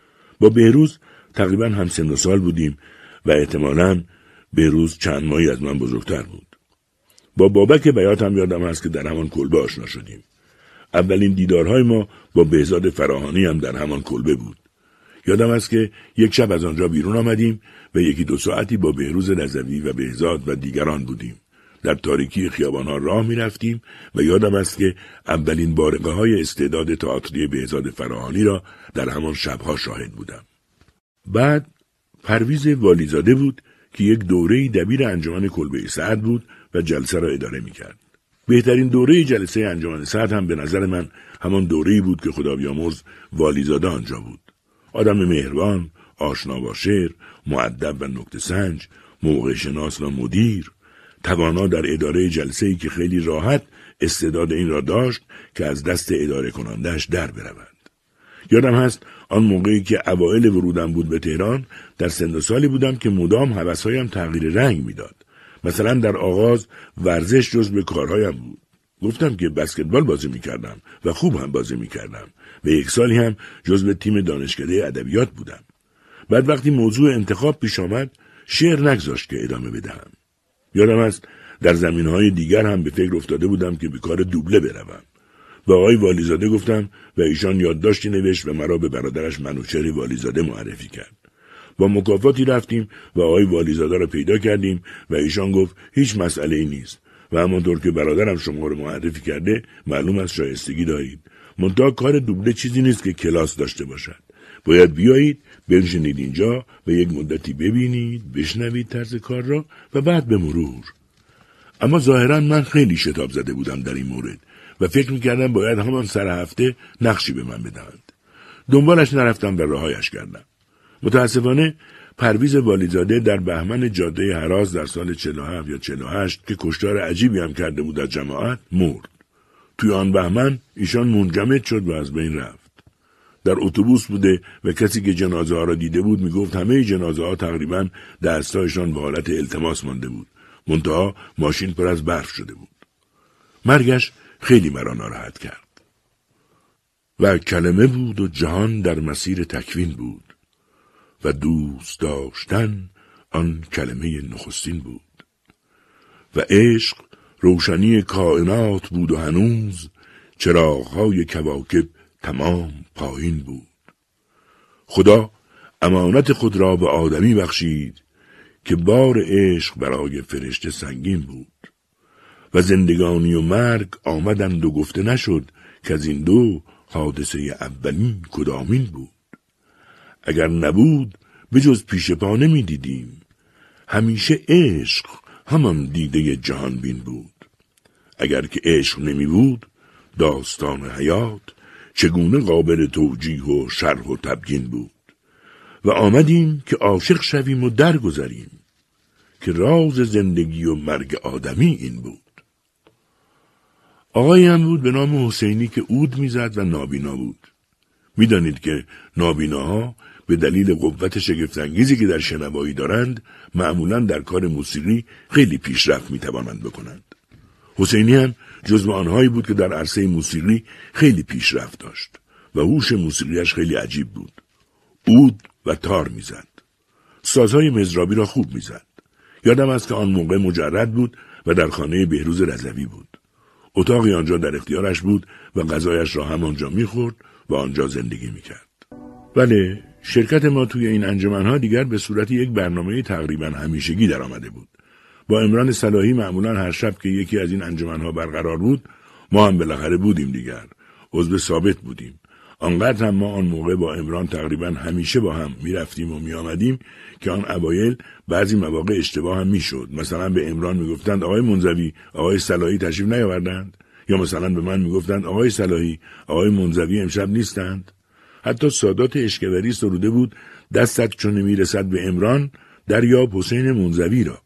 با بهروز تقریبا هم سن و سال بودیم و احتمالاً بهروز چند ماهی از من بزرگتر بود. با بابک بیات هم یادم هست که در همان کلبه آشنا شدیم. اولین دیدارهای ما با بهزاد فراهانی هم در همان کلبه بود. یادم است که یک شب از آنجا بیرون آمدیم و یکی دو ساعتی با بهروز رضوی و بهزاد و دیگران بودیم. در تاریکی خیابان‌ها راه می رفتیم و یادم است که اولین بارقه های استعداد تئاتری بهزاد فراهانی را در همان شبها شاهد بودم. بعد پرویز والیزاده بود که یک دوره‌ای دبیر انجمن کلبه سعد بود و جلسه را اداره می کرد. بهترین دوره جلسه انجمن سعد هم به نظر من همان دوره‌ای بود که خدا بیامرز والیزاده آنجا بود. آدم مهربان، آشنا با شعر، مؤدب و نکته سنج، موقع شناس و مدیر، توانا در اداره جلسه‌ای که خیلی راحت استعداد این را داشت که از دست اداره کنندش در برود. یادم هست آن موقعی که اوایل ورودم بود به تهران در سن و سالی بودم که مدام هوس‌هایم تغییر رنگ میداد. مثلا در آغاز ورزش جزو کارهایم بود. گفتم که بسکتبال بازی میکردم و خوب هم بازی میکردم و یک سالی هم جزو تیم دانشکده ادبیات بودم. بعد وقتی موضوع انتخاب پیش آمد شعر نگذاشت که ادامه بدهم. یادم است در زمینهای دیگر هم به فکر افتاده بودم که به کار دوبله بروم. با آقای والیزاده گفتم و ایشان یادداشتی نوشت و مرا به برادرش منوچهر والیزاده معرفی کرد. با مکافاتی رفتیم و آقای والیزاده را پیدا کردیم و ایشان گفت هیچ مسئله‌ای نیست و همانطور که برادرم شما رو معرفی کرده معلوم است شایستگی دارید. منتها کار دوبله چیزی نیست که کلاس داشته باشد. باید بیایید بنشینید اینجا و یک مدتی ببینید، بشنوید طرز کار را و بعد به مرور. اما ظاهرا من خیلی شتاب زده بودم در این مورد و فکر میکردم باید همان سر هفته نقشی به من بدهند. دنبالش نرفتم و رهایش کردم. متاسفانه پرویز والیزاده در بهمن جاده هراز در سال چهل و هفت یا چهل و هشت که کشتار عجیبی هم کرده بود از جماعت مرد. توی آن بهمن ایشان منجمد شد و از بین رفت. در اتوبوس بوده و کسی که جنازه ها را دیده بود میگفت همه جنازه ها تقریبا دستایشان به حالت التماس مانده بود. منتها ماشین پر از برف شده بود. مرگش خیلی مرا ناراحت کرد. و کلمه بود و جهان در مسیر تکوین بود و دوست داشتن آن کلمه نخستین بود و عشق روشنی کائنات بود و هنوز چراغ‌های کواکب تمام پایین بود. خدا امانت خود را به آدمی بخشید که بار عشق برای فرشته سنگین بود و زندگانی و مرگ آمدند و گفته نشد که از این دو حادثه اولین کدامین بود. اگر نبود به جز پیش پا نمی دیدیم. همیشه عشق همان دیده جهان بین بود. اگر که عشق نمی بود داستان حیات چگونه قابل توجیه و شرح و تبیین بود. و آمدیم که عاشق شویم و درگذریم که راز زندگی و مرگ آدمی این بود. آقایی هم بود به نام حسینی که عود میزد و نابینا بود. میدانید که نابیناها به دلیل قوت شگفت‌انگیزی که در شنوایی دارند معمولاً در کار موسیقی خیلی پیشرفت میتوانند بکنند. حسینی هم جزو آنهایی بود که در عرصه موسیقی خیلی پیشرفت داشت و هوش موسیقیش خیلی عجیب بود. عود و تار میزد. سازهای مزرابی را خوب میزد. یادم است که آن موقع مجرد بود و در خانه بهروز رضوی بود. اتاقی آنجا در اختیارش بود و غذایش را هم آنجا میخورد و آنجا زندگی میکرد. بله، شرکت ما توی این انجمنها دیگر به صورت یک برنامه تقریبا همیشگی در آمده بود. با عمران صلاحی معمولا هر شب که یکی از این انجمنها برقرار بود، ما هم بالاخره بودیم دیگر. عضو ثابت بودیم. آنقدر هم ما آن موقع با عمران تقریبا همیشه با هم میرفتیم و میآمدیم که آن اوایل بعضی مواقع اشتباه هم میشد. مثلا به عمران میگفتند آقای منزوی، آقای صلاحی تشریف نیاوردند، یا مثلا به من میگفتند آقای صلاحی، آقای منزوی امشب نیستند. حتی سادات اشکبری سروده بود دستت چون نمیرسد به عمران دریاب حسین منزوی را.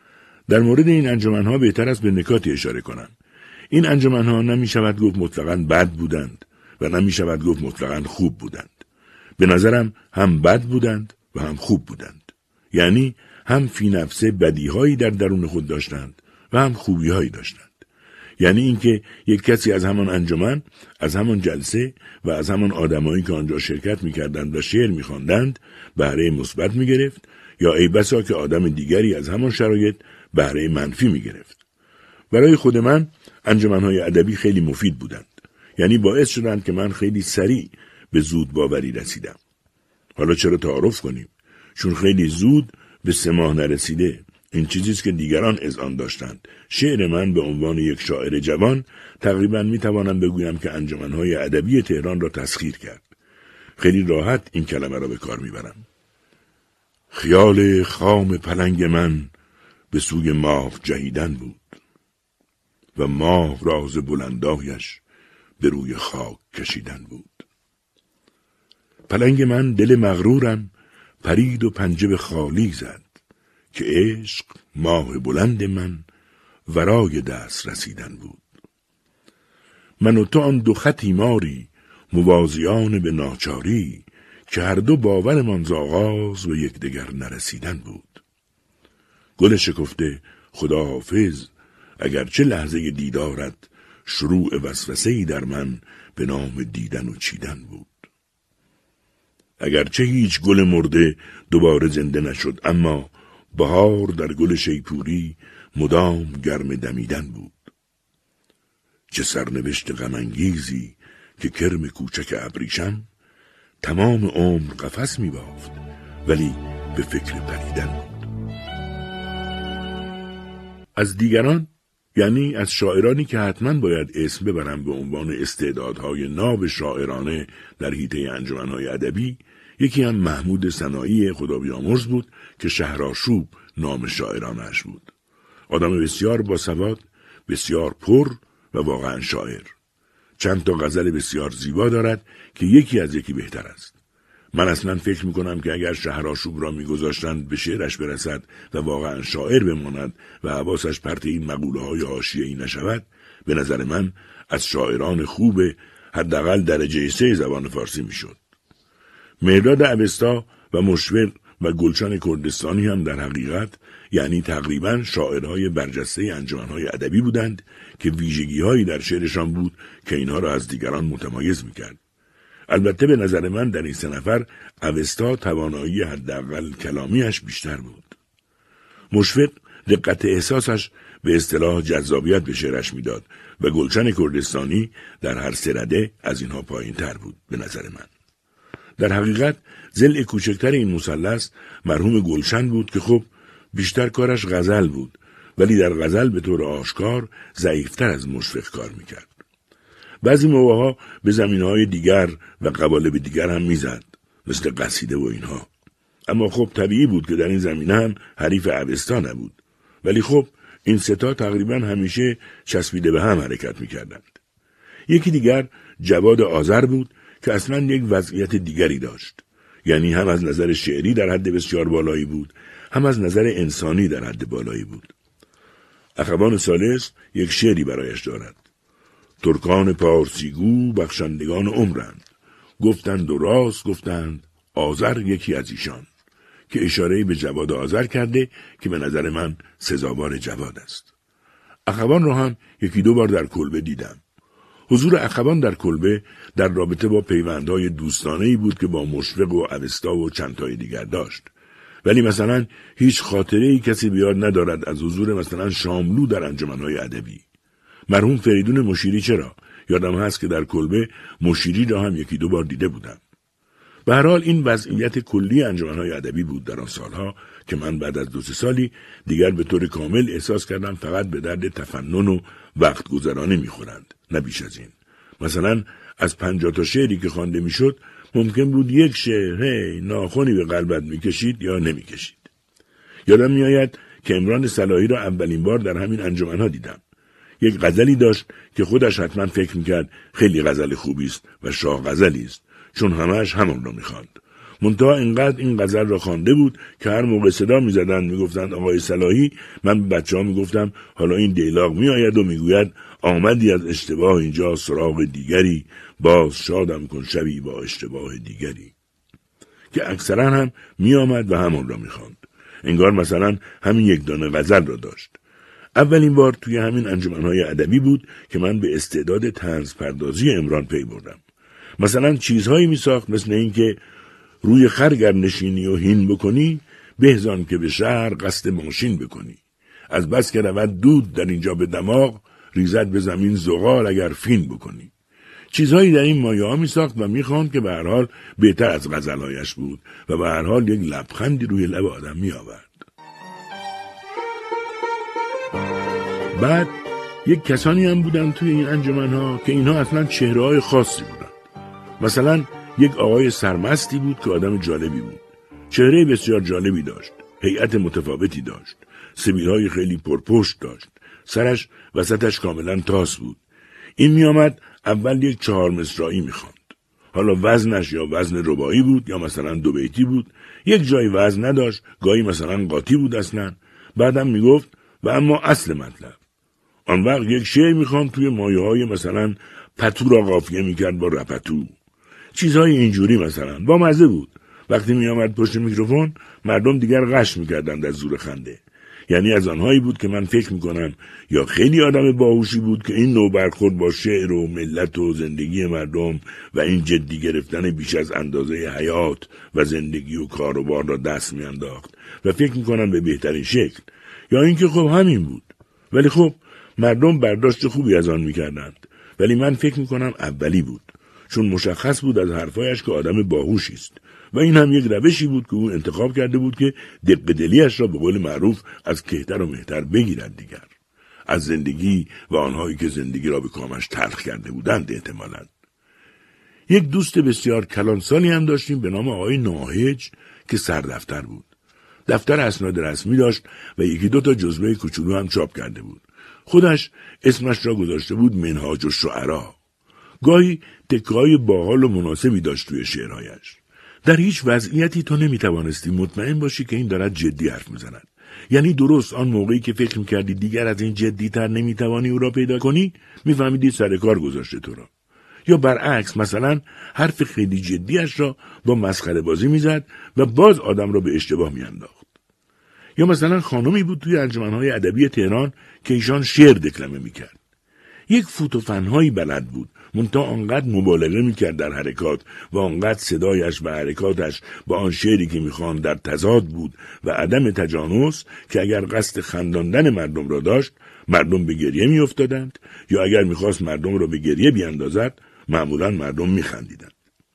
در مورد این انجمنها بهتر است به نکاتی اشاره کنم. این انجمنها نمیشود گفت مطلقاً بد بودند و نمیشود گفت مطلقاً خوب بودند. به نظرم هم بد بودند و هم خوب بودند. یعنی هم فی نفسه بدیهایی در درون خود داشتند و هم خوبیهایی داشتند. یعنی اینکه یک کسی از همان انجمن، از همان جلسه و از همان آدمایی که آنجا شرکت می‌کردند و شعر می‌خواندند بهره مثبت می‌گرفت، یا ای بسا که آدم دیگری از همان شرایط بهره منفی می‌گرفت. برای خود من انجمن‌های ادبی خیلی مفید بودند. یعنی باعث شدند که من خیلی سریع به زود باوری رسیدم. حالا چرا تعارف کنیم؟ چون خیلی زود به سه ماه نرسیده. این چیزیست که دیگران اذعان داشتند. شعر من به عنوان یک شاعر جوان تقریبا میتوانم بگویم که انجمنهای ادبی تهران را تسخیر کرد. خیلی راحت این کلمه را به کار میبرم. خیال خام پلنگ من به سوی ماه جهیدن بود و ماه راز بلندایش به روی خاک کشیدن بود. پلنگ من دل مغرورم پرید و پنجه به خالی زد که عشق ماه بلند من ورای دست رسیدن بود. من و تو آن دو خطی ماری موازیان به ناچاری که هر دو باورمان ز آغاز به یکدیگر نرسیدن بود. گل شکفته خدا حافظ اگرچه لحظه دیدارت شروع وسوسه‌ای در من به نام دیدن و چیدن بود. اگرچه هیچ گل مرده دوباره زنده نشد، اما بهار در گل شیپوری مدام گرم دمیدن بود. چه سرنوشت غم انگیزی که کرم کوچک ابریشم تمام عمر قفس می بافت ولی به فکر پریدن بود. از دیگران، یعنی از شاعرانی که حتما باید اسم ببرم به عنوان استعدادهای ناب شاعرانه در حیطه انجمنهای ادبی، یکی هم محمود سنایی خدا بیامرز بود که شهرآشوب نام شاعرانش بود. آدم بسیار باسواد، بسیار پر و واقعا شاعر. چند تا غزل بسیار زیبا دارد که یکی از یکی بهتر است. من اصلا فکر میکنم که اگر شهرآشوب را میگذاشتند به شعرش برسد و واقعا شاعر بماند و حواسش پرت این مقوله های حاشیه‌ای نشود، به نظر من از شاعران خوب حداقل درجه سه زبان فارسی میشد. مهرداد اوستا و مشفق و گلشن کردستانی هم در حقیقت یعنی تقریباً شاعرهای برجسته انجمنهای ادبی بودند که ویژگی‌هایی در شعرشان بود که اینها را از دیگران متمایز می‌کرد. البته به نظر من در این سه نفر اوستا توانایی حداقل کلامیش بیشتر بود. مشفق دقت احساسش به اصطلاح جذابیت به شعرش میداد و گلشن کردستانی در هر سه رده از اینها پایین تر بود به نظر من. در حقیقت ضلع کوچکتر این مثلث مرحوم گلشن بود که خب بیشتر کارش غزل بود، ولی در غزل به طور آشکار ضعیفتر از مشفق کار میکرد. بعضی موقعها به زمینه‌های دیگر و قوالب دیگر هم میزد، مثل قصیده و اینها. اما خب طبیعی بود که در این زمینه هم حریف اوستا نبود. ولی خب این ستا تقریبا همیشه چسبیده به هم حرکت میکردند. یکی دیگر جواد آذر بود که اصلا یک وضعیت دیگری داشت. یعنی هم از نظر شعری در حد بسیار بالایی بود، هم از نظر انسانی در حد بالایی بود. اخوان ثالث یک شعری برایش دارد. ترکان پارسیگو بخشندگان عمرند، گفتند و راست گفتند آذر یکی از ایشان، که اشاره‌ای به جواد آذر کرده که به نظر من سزاوار جواد است. اخوان را هم یکی دو بار در کلبه دیدم. حضور اخوان در کلبه در رابطه با پیوندهای دوستانه‌ای بود که با مشفق و اوستا و چند تای دیگر داشت. ولی مثلا هیچ خاطره‌ای کسی بیاد ندارد از حضور مثلا شاملو در انجمنهای ادبی. مرحوم فریدون مشیری چرا؟ یادم هست که در کلبه مشیری را هم یکی دو بار دیده بودم. به هر حال این وضعیت کلی انجمنهای ادبی بود در آن سالها که من بعد از دو سه سالی دیگر به طور کامل احساس کردم فقط به درد تفنن و وقت گذرانی میخورند، نه بیش از این. مثلا از پنجاه تا شعری که خوانده میشد ممکن بود یک شعر هی ناخنی به قلبت میکشید یا نمیکشید. یادم میآید که عمران صلاحی را اولین بار در همین انجمنها دیدم. یک غزلی داشت که خودش حتما فکر میکرد خیلی غزل خوبی است و شاه غزلی است، چون همه‌اش همان را میخواند. منتها اینقدر این غزل را خوانده بود که هر موقع صدا میزدند میگفتند آقای صلاحی، من به بچه‌ها میگفتم حالا این دیلاغ میآید و میگوید آمدی از اشتباه اینجا سراغ دیگری، باز شادم کن شبی با اشتباه دیگری، که اکثرا هم میآمد و همان را میخواند. انگار مثلا همین یک دانه غزل را داشت. اولین بار توی همین انجمنهای ادبی بود که من به استعداد طنز پردازی عمران پی بردم. مثلا چیزهایی می ساخت مثل این که روی خرگر نشینی و هین بکنی، بهزان که به شهر قصد ماشین بکنی. از بس که رود دود در اینجا به دماغ، ریزد به زمین زغال اگر فین بکنی. چیزهایی در این مایه ها می ساخت و می خواند که به هر حال بهتر از غزلهایش بود و به هر حال یک لبخندی روی لب آدم می آورد. بعد یک کسانی هم بودن توی این انجمنها که اینها اصلا چهره‌های خاصی بودن. مثلا یک آقای سرمستی بود که آدم جالبی بود. چهره بسیار جالبی داشت، هیئت متفاوتی داشت، سبیل‌های خیلی پرپشت داشت، سرش وسطش کاملا تاس بود. این می آمد اول یک چهار مصرعی می خواند. حالا وزنش یا وزن رباعی بود یا مثلا دو بیتی بود، یک جای وزن نداشت، گاهی مثلا قاطی بود اصلا. بعدم می گفت و اما اصل مطلب. آن وقت یک شعر می خواند توی مایه های مثلا پتو را قافیه می کرد با رپتو. چیزهای اینجوری مثلا با مزه بود. وقتی می آمد پشت میکروفون مردم دیگر غش می کردند از زور خنده. یعنی از آنهایی بود که من فکر می کنم یا خیلی آدم باهوشی بود که این نوع برخورد با شعر و ملت و زندگی مردم و این جدی گرفتن بیش از اندازه حیات و زندگی و کار و بار را دست می انداخت و فکر می کنم به بهترین شکل، یا اینکه خب همین بود. ولی خب مردم برداشت خوبی از آن می کردند. ولی من فکر می کنم اولی بود، چون مشخص بود از حرفایش که آدم باهوشی است و این هم یک روشی بود که او انتخاب کرده بود که دق دلیش را به قول معروف از کهتر و مهتر بگیرد دیگر، از زندگی و آنهایی که زندگی را به کامش تلخ کرده بودند احتمالاً. یک دوست بسیار کلانسالی هم داشتیم به نام آقای ناهج که سردفتر بود. دفتر اسناد رسمی داشت و یکی دو تا جزوه کوچولو هم چاپ کرده بود. خودش اسمش را گذاشته بود منهاج الشعرا. گاهی تکه‌های باحال و مناسبی داشت توی شعرهایش. در هیچ وضعیتی تو نمیتوانستی مطمئن باشی که این دارد جدی حرف میزند. یعنی درست آن موقعی که فکر میکردی دیگر از این جدی‌تر نمیتوانی او را پیدا کنی، میفهمیدی سر کار گذاشته تو را. یا برعکس مثلا حرف خیلی جدیش را با مسخره بازی میزد و باز آدم را به اشتباه میانداخت. یا مثلا خانمی بود توی انجمنهای ادبی تهران که ایشان شعر دکلمه میکرد. یک فوت و فنهایی بلد بود، منتها آنقدر مبالغه میکرد در حرکات و آنقدر صدایش و حرکاتش با آن شعری که میخواند در تضاد بود و عدم تجانس که اگر قصد خنداندن مردم را داشت مردم به گریه میافتادند یا اگر میخواست مردم را به گریه بیاندازد معمولا مردم میخندیدند.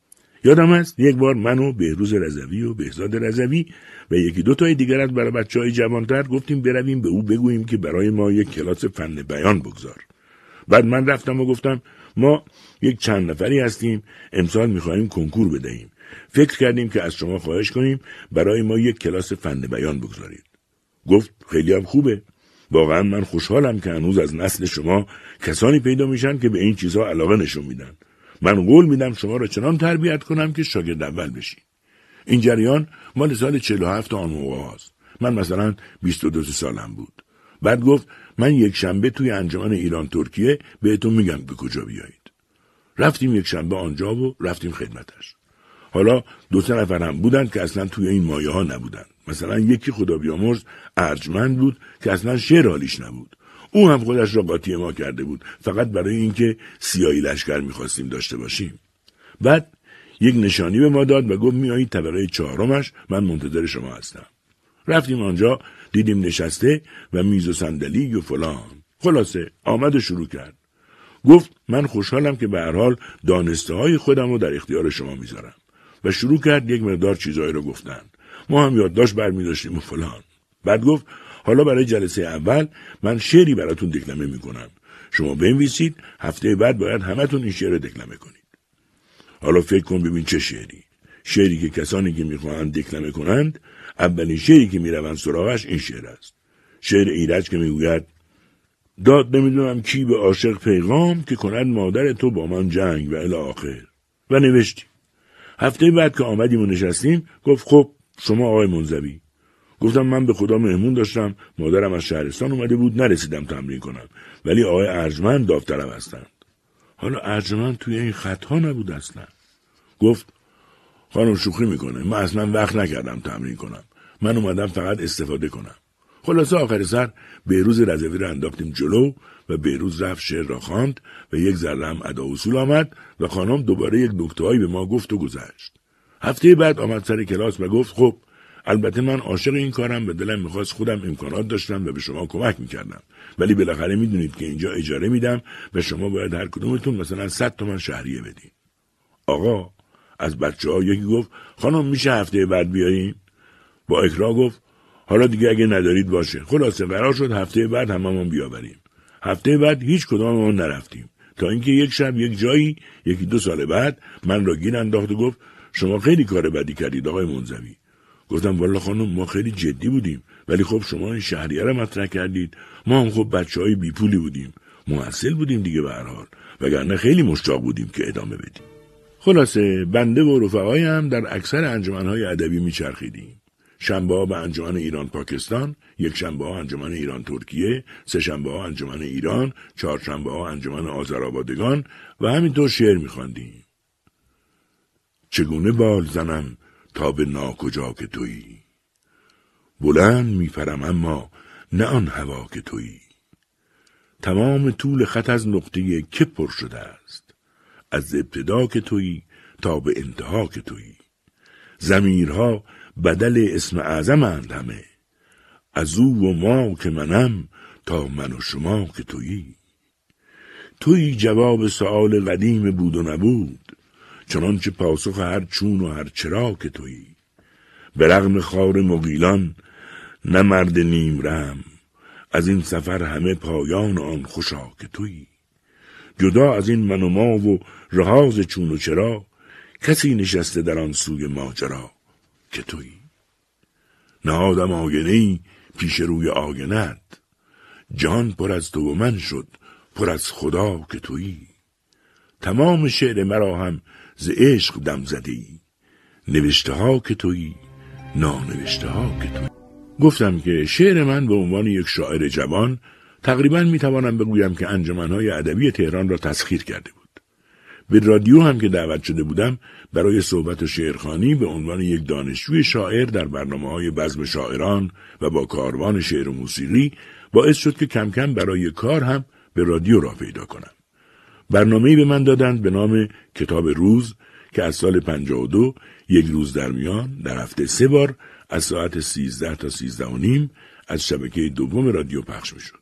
یادم است یک بار من و بهروز رضوی و بهزاد رضوی و یکی دو تای دیگر از برای بچهای جوانتر گفتیم برویم به او بگوییم که برای ما یک کلاس فن بیان بگذار. بعد من رفتم و گفتم ما یک چند نفری هستیم، امسال میخواهیم کنکور بدهیم. فکر کردیم که از شما خواهش کنیم برای ما یک کلاس فن بیان بگذارید. گفت خیلی هم خوبه. واقعا من خوشحالم که هنوز از نسل شما کسانی پیدا میشن که به این چیزها علاقه نشون میدن. من قول میدم شما را چنان تربیت کنم که شاگرد اول بشی. این جریان مال سال چهل و هفت آن موقع است. من مثلا بیست و دو سالم بود. بعد گفت من یک شنبه توی انجمن ایران ترکیه بهتون میگم به کجا بیایید. رفتیم یک شنبه آنجا و رفتیم خدمتش. حالا دو سه نفر هم بودن که اصلا توی این مایه ها نبودن. مثلا یکی خدا بیامرز ارجمند بود که اصلا شعر حالیش نبود. او هم خودش را قاطی ما کرده بود فقط برای اینکه سیاهی لشکر میخواستیم داشته باشیم. بعد یک نشانی به ما داد و گفت میایید طبقه چهارمش، من منتظر شما هستم. رفتیم آنجا، دیدیم نشسته و میز و صندلی و فلان. خلاصه آمد و شروع کرد. گفت من خوشحالم که به هر حال دانسته های خودم رو در اختیار شما میذارم و شروع کرد یک مقدار چیزایی رو گفتن. ما هم یادداشت برمی‌داشتیم و فلان. بعد گفت حالا برای جلسه اول من شعری براتون دکلمه میکنم. شما بنویسید، هفته بعد باید همتون این شعر رو دکلمه کنید. حالا فکر کن ببین چه شعری. شعری که کسانی که میخواهند دکلمه کنند، اولین شعری که میروند سراغش این شعر است. شعر ایرج که میگوید داد نمیدونم کی به عاشق پیغام که کند مادر تو با من جنگ و الی آخر. و نوشتیم. هفته بعد که آمدیم و نشستیم گفت خب شما آقای منزوی. گفتم من به خدا مهمون داشتم، مادرم از شهرستان اومده بود، نرسیدم تمرین کنم، ولی آقای ارجمند داوطلب هستند. حالا ارجمند توی این خطها نبود اصلا. گفت خانم شوخی میکنه، من اصلا وقت نکردم تمرین کنم، من اومدم فقط استفاده کنم. خلاصه آخر سر بهروز رضوی را انداختیم جلو و بهروز رفت شعر را خواند و یک ذره هم ادا اصول آمد و خانم دوباره یک نکته‌ای به ما گفت و گذشت. هفته بعد آمد سر کلاس و گفت خب البته من عاشق این کارم و دلم میخواست خودم امکانات داشتم و به شما کمک میکردم، ولی بالاخره میدونید که اینجا اجاره میدم و شما باید هر کدومتون مثلا صد تومن شهریه بدین. آقا از بچه‌ها یکی گفت خانم میشه هفته بعد بیایین؟ با اکراه گفت حالا دیگه اگه ندارید باشه. خلاصه قرار شد هفته بعد هممون بیاوریم. هفته بعد هیچ کدوممون نرفتیم تا اینکه یک شب یک جایی یکی دو سال بعد من را گیر انداخت و گفت شما خیلی کار بدی کردید آقای منزوی. گفتم والا خانم ما خیلی جدی بودیم، ولی خب شما این شهریه را مطرح کردید، ما هم خب بچهای بی پولی بودیم، محصل بودیم دیگه به هر حال، وگرنه خیلی مشتاق بودیم که ادامه بدیم. خلاصه بنده و رفقایم در اکثر انجمنهای ادبی میچرخیدیم. شنبه ها به انجمن ایران پاکستان، یک شنبه ها انجمن ایران ترکیه، سه شنبه ها انجمن ایران، چهار شنبه ها انجمن آذرآبادگان و همینطور شعر میخواندیم. چگونه بال زنم تا به ناکجا که تویی، بلند میپرم اما نه آن هوا که تویی. تمام طول خط از نقطه که پر شده است، از ابتدا که تویی تا به انتها که تویی. ضمیرها بدل اسم اعظمند همه، از او و ما که منم تا من و شما که تویی. تویی جواب سؤال قدیم بود و نبود، چنانچه پاسخ هر چون و هر چرا که تویی. به رغم خار مغیلان نه مرد نیم رحم، از این سفر همه پایان آن خوشا که تویی. جدا از این من و ما و رهاز چون و چرا، کسی نشسته در آن سوی ماجرا که تویی. نهادم آینه‌ای پیش روی آینه‌ات، جان پر از تو و من شد پر از خدا که تویی. تمام شعر مرا هم ز عشق دم زدی، نوشته ها که تویی نانوشته ها که تویی. گفتم که شعر من به عنوان یک شاعر جوان تقریباً میتوانم بگویم که انجمنهای ادبی تهران را تسخیر کرده بود. به رادیو هم که دعوت شده بودم برای صحبت و شعرخوانی به عنوان یک دانشجوی شاعر در برنامه‌های بزم شاعران و با کاروان شعر و موسیقی باعث شد که کم کم برای کار هم به رادیو راه پیدا کنم. برنامه‌ای به من دادند به نام کتاب روز که از سال پنجاه و دو یک روز در میان در هفته سه بار از ساعت سیزده تا سیزده و نیم از شبکه دوم رادیو پخش می‌شد.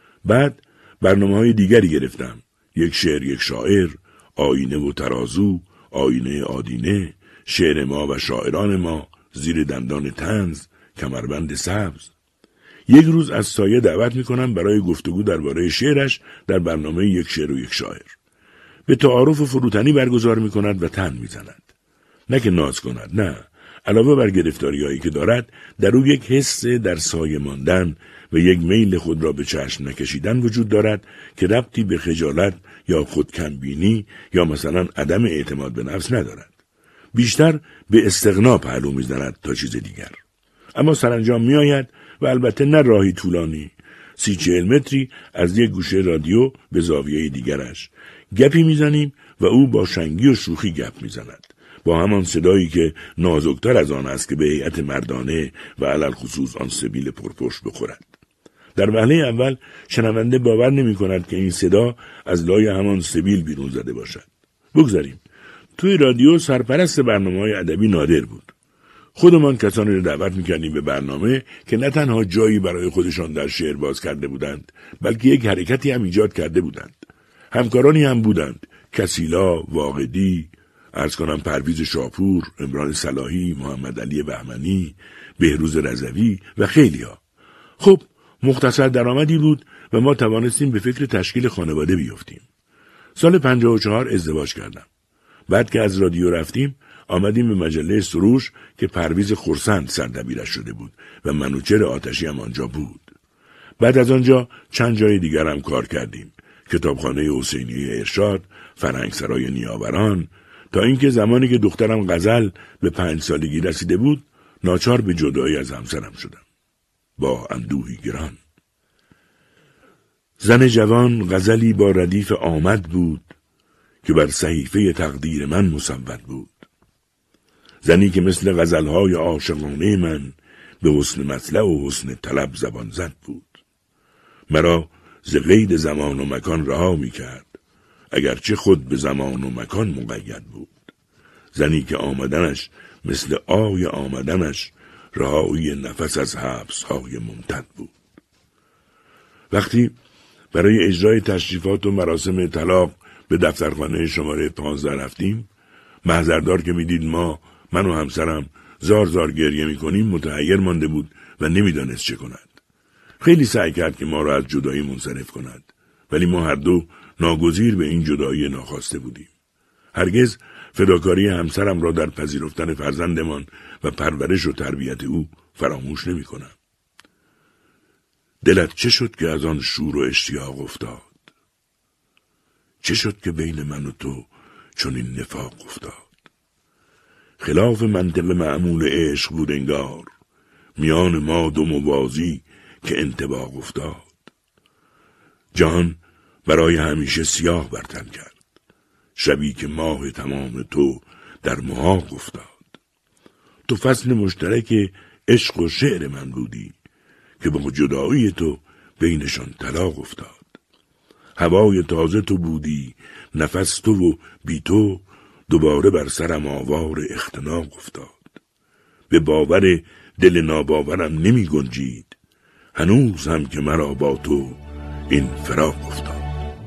بعد برنامه‌های دیگری گرفتم. یک شعر یک شاعر، آینه و ترازو، آینه آدینه، شعر ما و شاعران ما، زیر دندان طنز، کمربند سبز. یک روز از سایه دعوت میکنم برای گفتگو درباره شعرش در برنامه یک شعر و یک شاعر. به تعارف فروتنی برگزار میکند و تن میزند. نه که ناز کند، نه. علاوه بر گرفتاری‌هایی که دارد، در او یک حس در سایه ماندن و یک میل خود را به چشم نکشیدن وجود دارد که ربطی به خجالت یا خودکمبینی یا مثلا عدم اعتماد به نفس ندارد. بیشتر به استغنا پهلو میزند تا چیز دیگر. اما سرانجام میآید و البته نه راهی طولانی، سی چهل متری از یک گوشه رادیو به زاویه دیگرش گپی میزنیم و او با شنگی و شوخی گپ میزند، با همان صدایی که نازکتر از آن است که به هیئت مردانه و علل خصوص آن سبیل پرپشت بخورد. در وهله اول شنونده باور نمی کند که این صدا از لای همان سبیل بیرون زده باشد. بگذاریم. توی رادیو سرپرست برنامه‌های ادبی نادر بود. خودمان کسانی را دعوت می‌کردیم به برنامه که نه تنها جایی برای خودشان در شعر باز کرده بودند، بلکه یک حرکتی هم ایجاد کرده بودند. همکارانی هم بودند: کسیلا، واقدی، عرض کنم پرویز شاپور، عمران صلاحی، محمد علی بهمنی، بهروز رضوی و خیلی‌ها. خب مختصر درآمدی بود و ما توانستیم به فکر تشکیل خانواده بیفتیم. سال پنجاه و چهار ازدواج کردم. بعد که از رادیو رفتیم آمدیم به مجله سروش که پرویز خرسند سردبیرش شده بود و منوچهر آتشی هم آنجا بود. بعد از آنجا چند جای دیگر هم کار کردیم. کتابخانه حسینی ارشاد، فرهنگسرای نیاوران، تا اینکه زمانی که دخترم غزل به پنج سالگی رسیده بود ناچار به جدایی از همسرم شدم. با اندوهی گران. زن جوان غزلی با ردیف آمد بود که بر صحیفه تقدیر من مصود بود. زنی که مثل غزلهای عاشقانه من به حسن مطلع و حسن طلب زبان زد بود. مرا ز قید زمان و مکان رها می کرد، اگرچه خود به زمان و مکان مقید بود. زنی که آمدنش مثل آی آمدنش رهایی نفس از حبس‌های ممتد بود. وقتی برای اجرای تشریفات و مراسم طلاق به دفترخانه شماره پانزده رفتیم، محضردار که میدید ما من و همسرم زار زار گریه میکنیم متحیر مانده بود و نمیدانست چه کند. خیلی سعی کرد که ما را از جدایی منصرف کند، ولی ما هر دو ناگزیر به این جدایی ناخواسته بودیم. هرگز فداکاری همسرم را در پذیرفتن فرزندمان و پرورش و تربیت او فراموش نمی کنم. دلت چه شد که از آن شور و اشتیاق افتاد؟ چه شد که بین من و تو چون این نفاق افتاد؟ خلاف منطق معمول عشق بود انگار، میان ما دو موازی که انطباق افتاد. جهان برای همیشه سیاه برتن کرد، شبی که ماه تمام تو در محاق افتاد. تو فصل مشترک عشق و شعر من بودی که با جدایی تو بینشان طلاق افتاد. هوای تازه تو بودی، نفس تو و بی تو دوباره بر سرم آوار اختناق افتاد. به باور دل ناباورم نمی گنجید، هنوز هم که مرا با تو این فراق افتاد.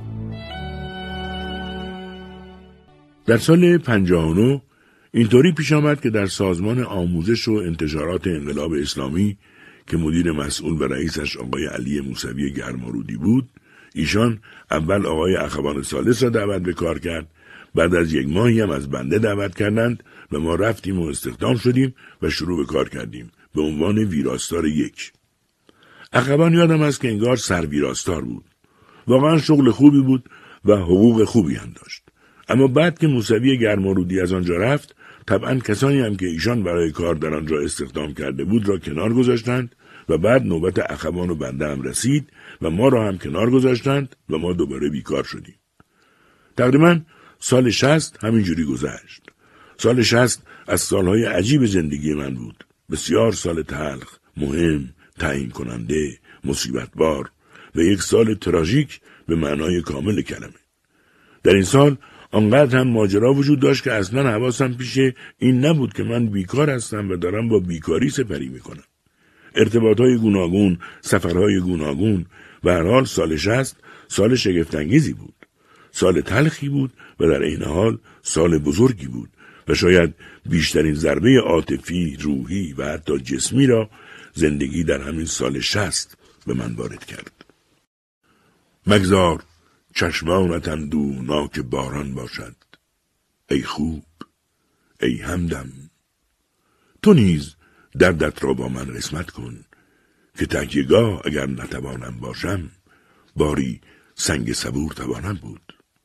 در سال پنجاه و نه اینطوری پیش آمد که در سازمان آموزش و انتشارات انقلاب اسلامی که مدیر مسئول و رئیسش آقای علی موسوی گرمارودی بود، ایشان اول آقای اخوان ثالث را دعوت به کار کرد، بعد از یک ماهی هم از بنده دعوت کردند و ما رفتیم و استخدام شدیم و شروع به کار کردیم به عنوان ویراستار یک. اخوان یادم است که انگار سر ویراستار بود. واقعا شغل خوبی بود و حقوق خوبی هم داشت. اما بعد که موسوی گرمارودی از آنجا رفت، طبعا کسانی هم که ایشان برای کار در آنجا استخدام کرده بود را کنار گذاشتند و بعد نوبت اخوان و بنده هم رسید و ما را هم کنار گذاشتند و ما دوباره بیکار شدیم. تقریبا سال شصت همینجوری گذشت. سال شصت از سالهای عجیب زندگی من بود. بسیار سال تلخ، مهم، تعیین کننده، مصیبتبار و یک سال تراژیک به معنای کامل کلمه. در این سال آنقدر هم ماجرا وجود داشت که اصلا حواسم پیش این نبود که من بیکار هستم و دارم با بیکاری سپری میکنم. ارتباطهای گوناگون، سفرهای گوناگون و هر حال سال شصت سال شگفت‌انگیزی بود. سال تلخی بود و در عین حال سال بزرگی بود و شاید بیشترین ضربه عاطفی، روحی و حتی جسمی را زندگی در همین سال شصت به من وارد کرد. مگذار چشمانت اندوهناک باران باشد، ای خوب، ای همدم. تو نیز دردت را با من قسمت کن که تکیه‌گاه اگر نتوانم باشم باری سنگ صبور توانم بود.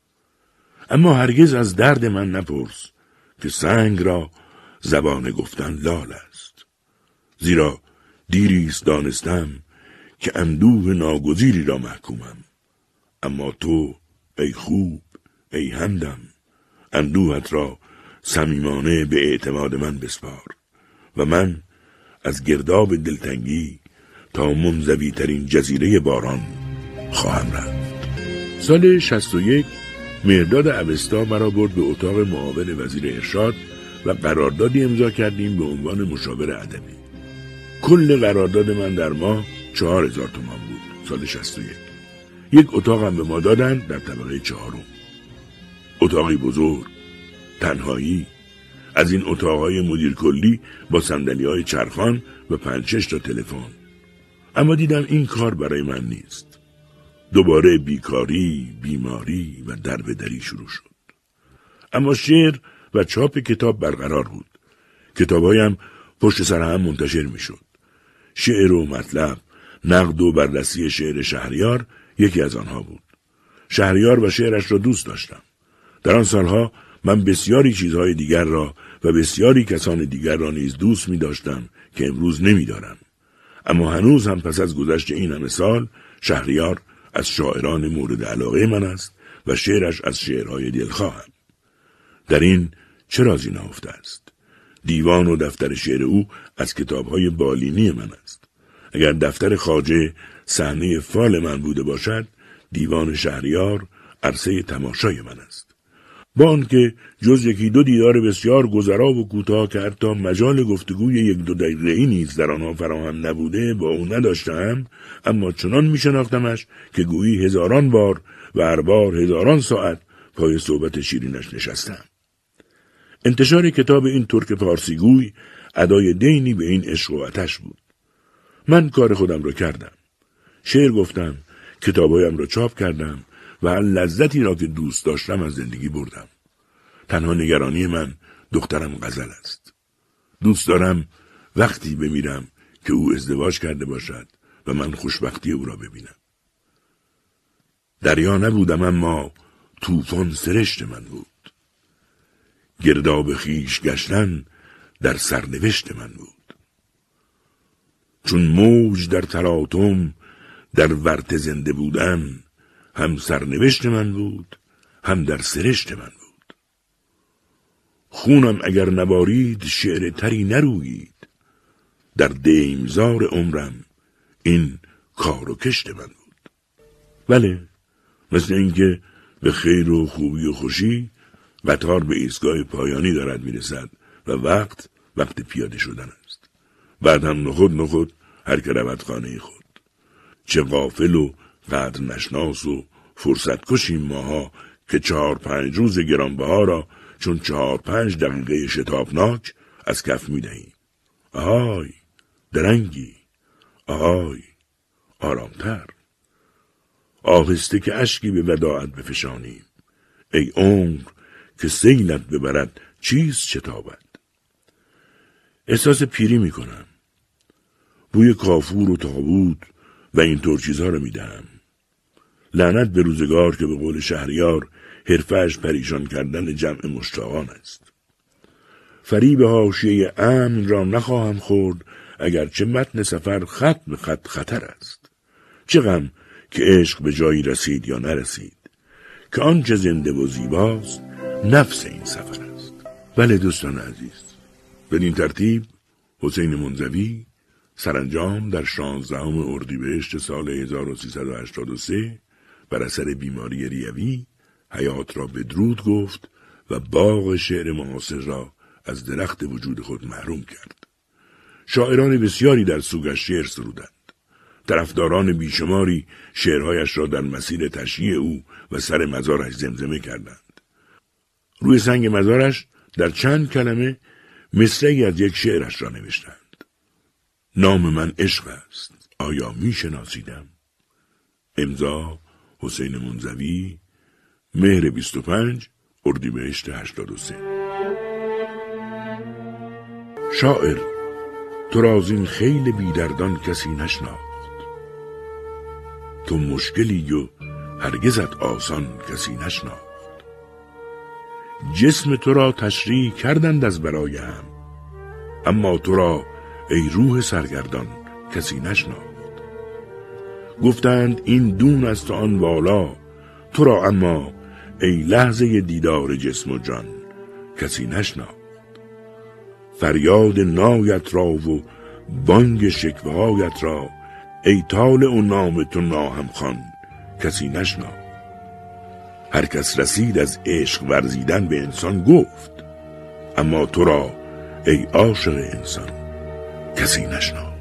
اما هرگز از درد من نپرس که سنگ را زبان گفتن لال است، زیرا دیریست دانستم که اندوه ناگزیری را محکومم. اما تو ای خوب، ای همدم، اندوهت را صمیمانه به اعتماد من بسپار و من از گرداب دلتنگی تا منزوی ترین جزیره باران خواهم رفت. سال شصت و یک مهرداد اوستا مرا برد به اتاق معاون وزیر ارشاد و قراردادی امضا کردیم به عنوان مشاور ادبی. کل قرارداد من در ماه چهار هزار تومان بود. سال شصت و یک یک اتاق هم به ما دادند در طبقه چهارم. اتاقی بزرگ، تنهایی، از این اتاقهای مدیر کلی با صندلی‌های چرخان و پنج شش تا تلفن. اما دیدم این کار برای من نیست. دوباره بیکاری، بیماری و دربدری شروع شد. اما شعر و چاپ کتاب برقرار بود. کتابهایم پشت سر هم منتشر می شد. شعر و مطلب، نقد و بررسی شعر شهریار یکی از آنها بود. شهریار و شعرش را دوست داشتم. در آن سالها من بسیاری چیزهای دیگر را و بسیاری کسان دیگر را نیز دوست می داشتم که امروز نمی دارم. اما هنوز هم پس از گذشت این همه سال شهریار از شاعران مورد علاقه من است و شعرش از شعرهای دلخواهم. در این چه رازی نهفته است؟ دیوان و دفتر شعر او از کتابهای بالینی من است. اگر دفتر خواجه صحنه فال من بوده باشد، دیوان شهریار عرصه تماشای من است. با آنکه جز یکی دو دیدار بسیار گذرا و کوتاه که حتی مجال گفتگوی یک دو دقیقه‌ای نیز در آنها فراهم نبوده با او نداشتم، اما چنان می‌شناختمش که گویی هزاران بار و هر بار هزاران ساعت پای صحبت شیرینش نشستم. انتشار کتاب این ترک پارسیگوی ادای دینی به این عشق و آتش بود. من کار خودم را کردم. شعر گفتم، کتابهایم را چاپ کردم و هر لذتی را که دوست داشتم از زندگی بردم. تنها نگرانی من دخترم غزل است. دوست دارم وقتی بمیرم که او ازدواج کرده باشد و من خوشبختی او را ببینم. دریا نبودم اما طوفان سرشت من بود. گرداب خیش گشتن در سرنوشت من بود. چون موج در تلاطم در ورط زنده بودن، هم سرنوشت من بود هم در سرشت من بود. خونم اگر نبارید شعر تری نرویید، در دیمزار عمرم این کار و کشت من بود. بله، مثل اینکه به خیر و خوبی و خوشی قطار به ایستگاه پایانی دارد میرسد و وقت وقت پیاده شدن است. بعد هم نخود نخود هر که رود خانه خود. چه غافل و قدر نشناس و فرصت کشیم ماها که چهار پنج روز گرانبها را چون چهار پنج دقیقه شتابناک از کف می دهیم. آهای درنگی، آهای آرامتر، آهسته که اشکی به وداعت بفشانیم. ای عمر که سیلت ببرد چیز شتابد. احساس پیری می کنم. بوی کافور و تابوت و اینطور چیزها رو می دهم. لعنت به روزگار که به قول شهریار حرفه‌اش پریشان کردن جمع مشتاقان است. فریب حاشیه امن را نخواهم خورد اگرچه متن سفر خط به خط خطر است. چه غم که عشق به جایی رسید یا نرسید، که آنچه زنده و زیباست نفس این سفر است. بله دوستان عزیز، بدین ترتیب حسین منزوی سرانجام در شانزدهم اردیبهشت سال هزار و سیصد و هشتاد و سه بر اثر بیماری ریوی حیات را بدرود گفت و باغ شعر معاصر را از درخت وجود خود محروم کرد. شاعران بسیاری در سوگش شعر سرودند. طرفداران بیشماری شعرهایش را در مسیر تشییع او و سر مزارش زمزمه کردند. روی سنگ مزارش در چند کلمه مصرعی از یک شعرش را نوشتند. نام من عشق است، آیا می شناسیدم؟ امضا حسین منزوی، مهر بیست و پنج اردیبهشت هشتاد و سه. شاعر، تو را از این خیل بیدردان کسی نشناخت. تو مشکلی و هرگزت آسان کسی نشناخت. جسم تو را تشریح کردند از برای هم، اما تو را ای روح سرگردان کسی نشناخت. گفتند این دون است آن بالا، تو را اما ای لحظه دیدار جسم و جان کسی نشناخت. فریاد نایت را و بانگ شکوهایت را ای طالع و نام تو ناهم خوان کسی نشناخت. هر کس رسید از عشق ورزیدن به انسان گفت، اما تو را ای عاشق انسان کسی نشناخت.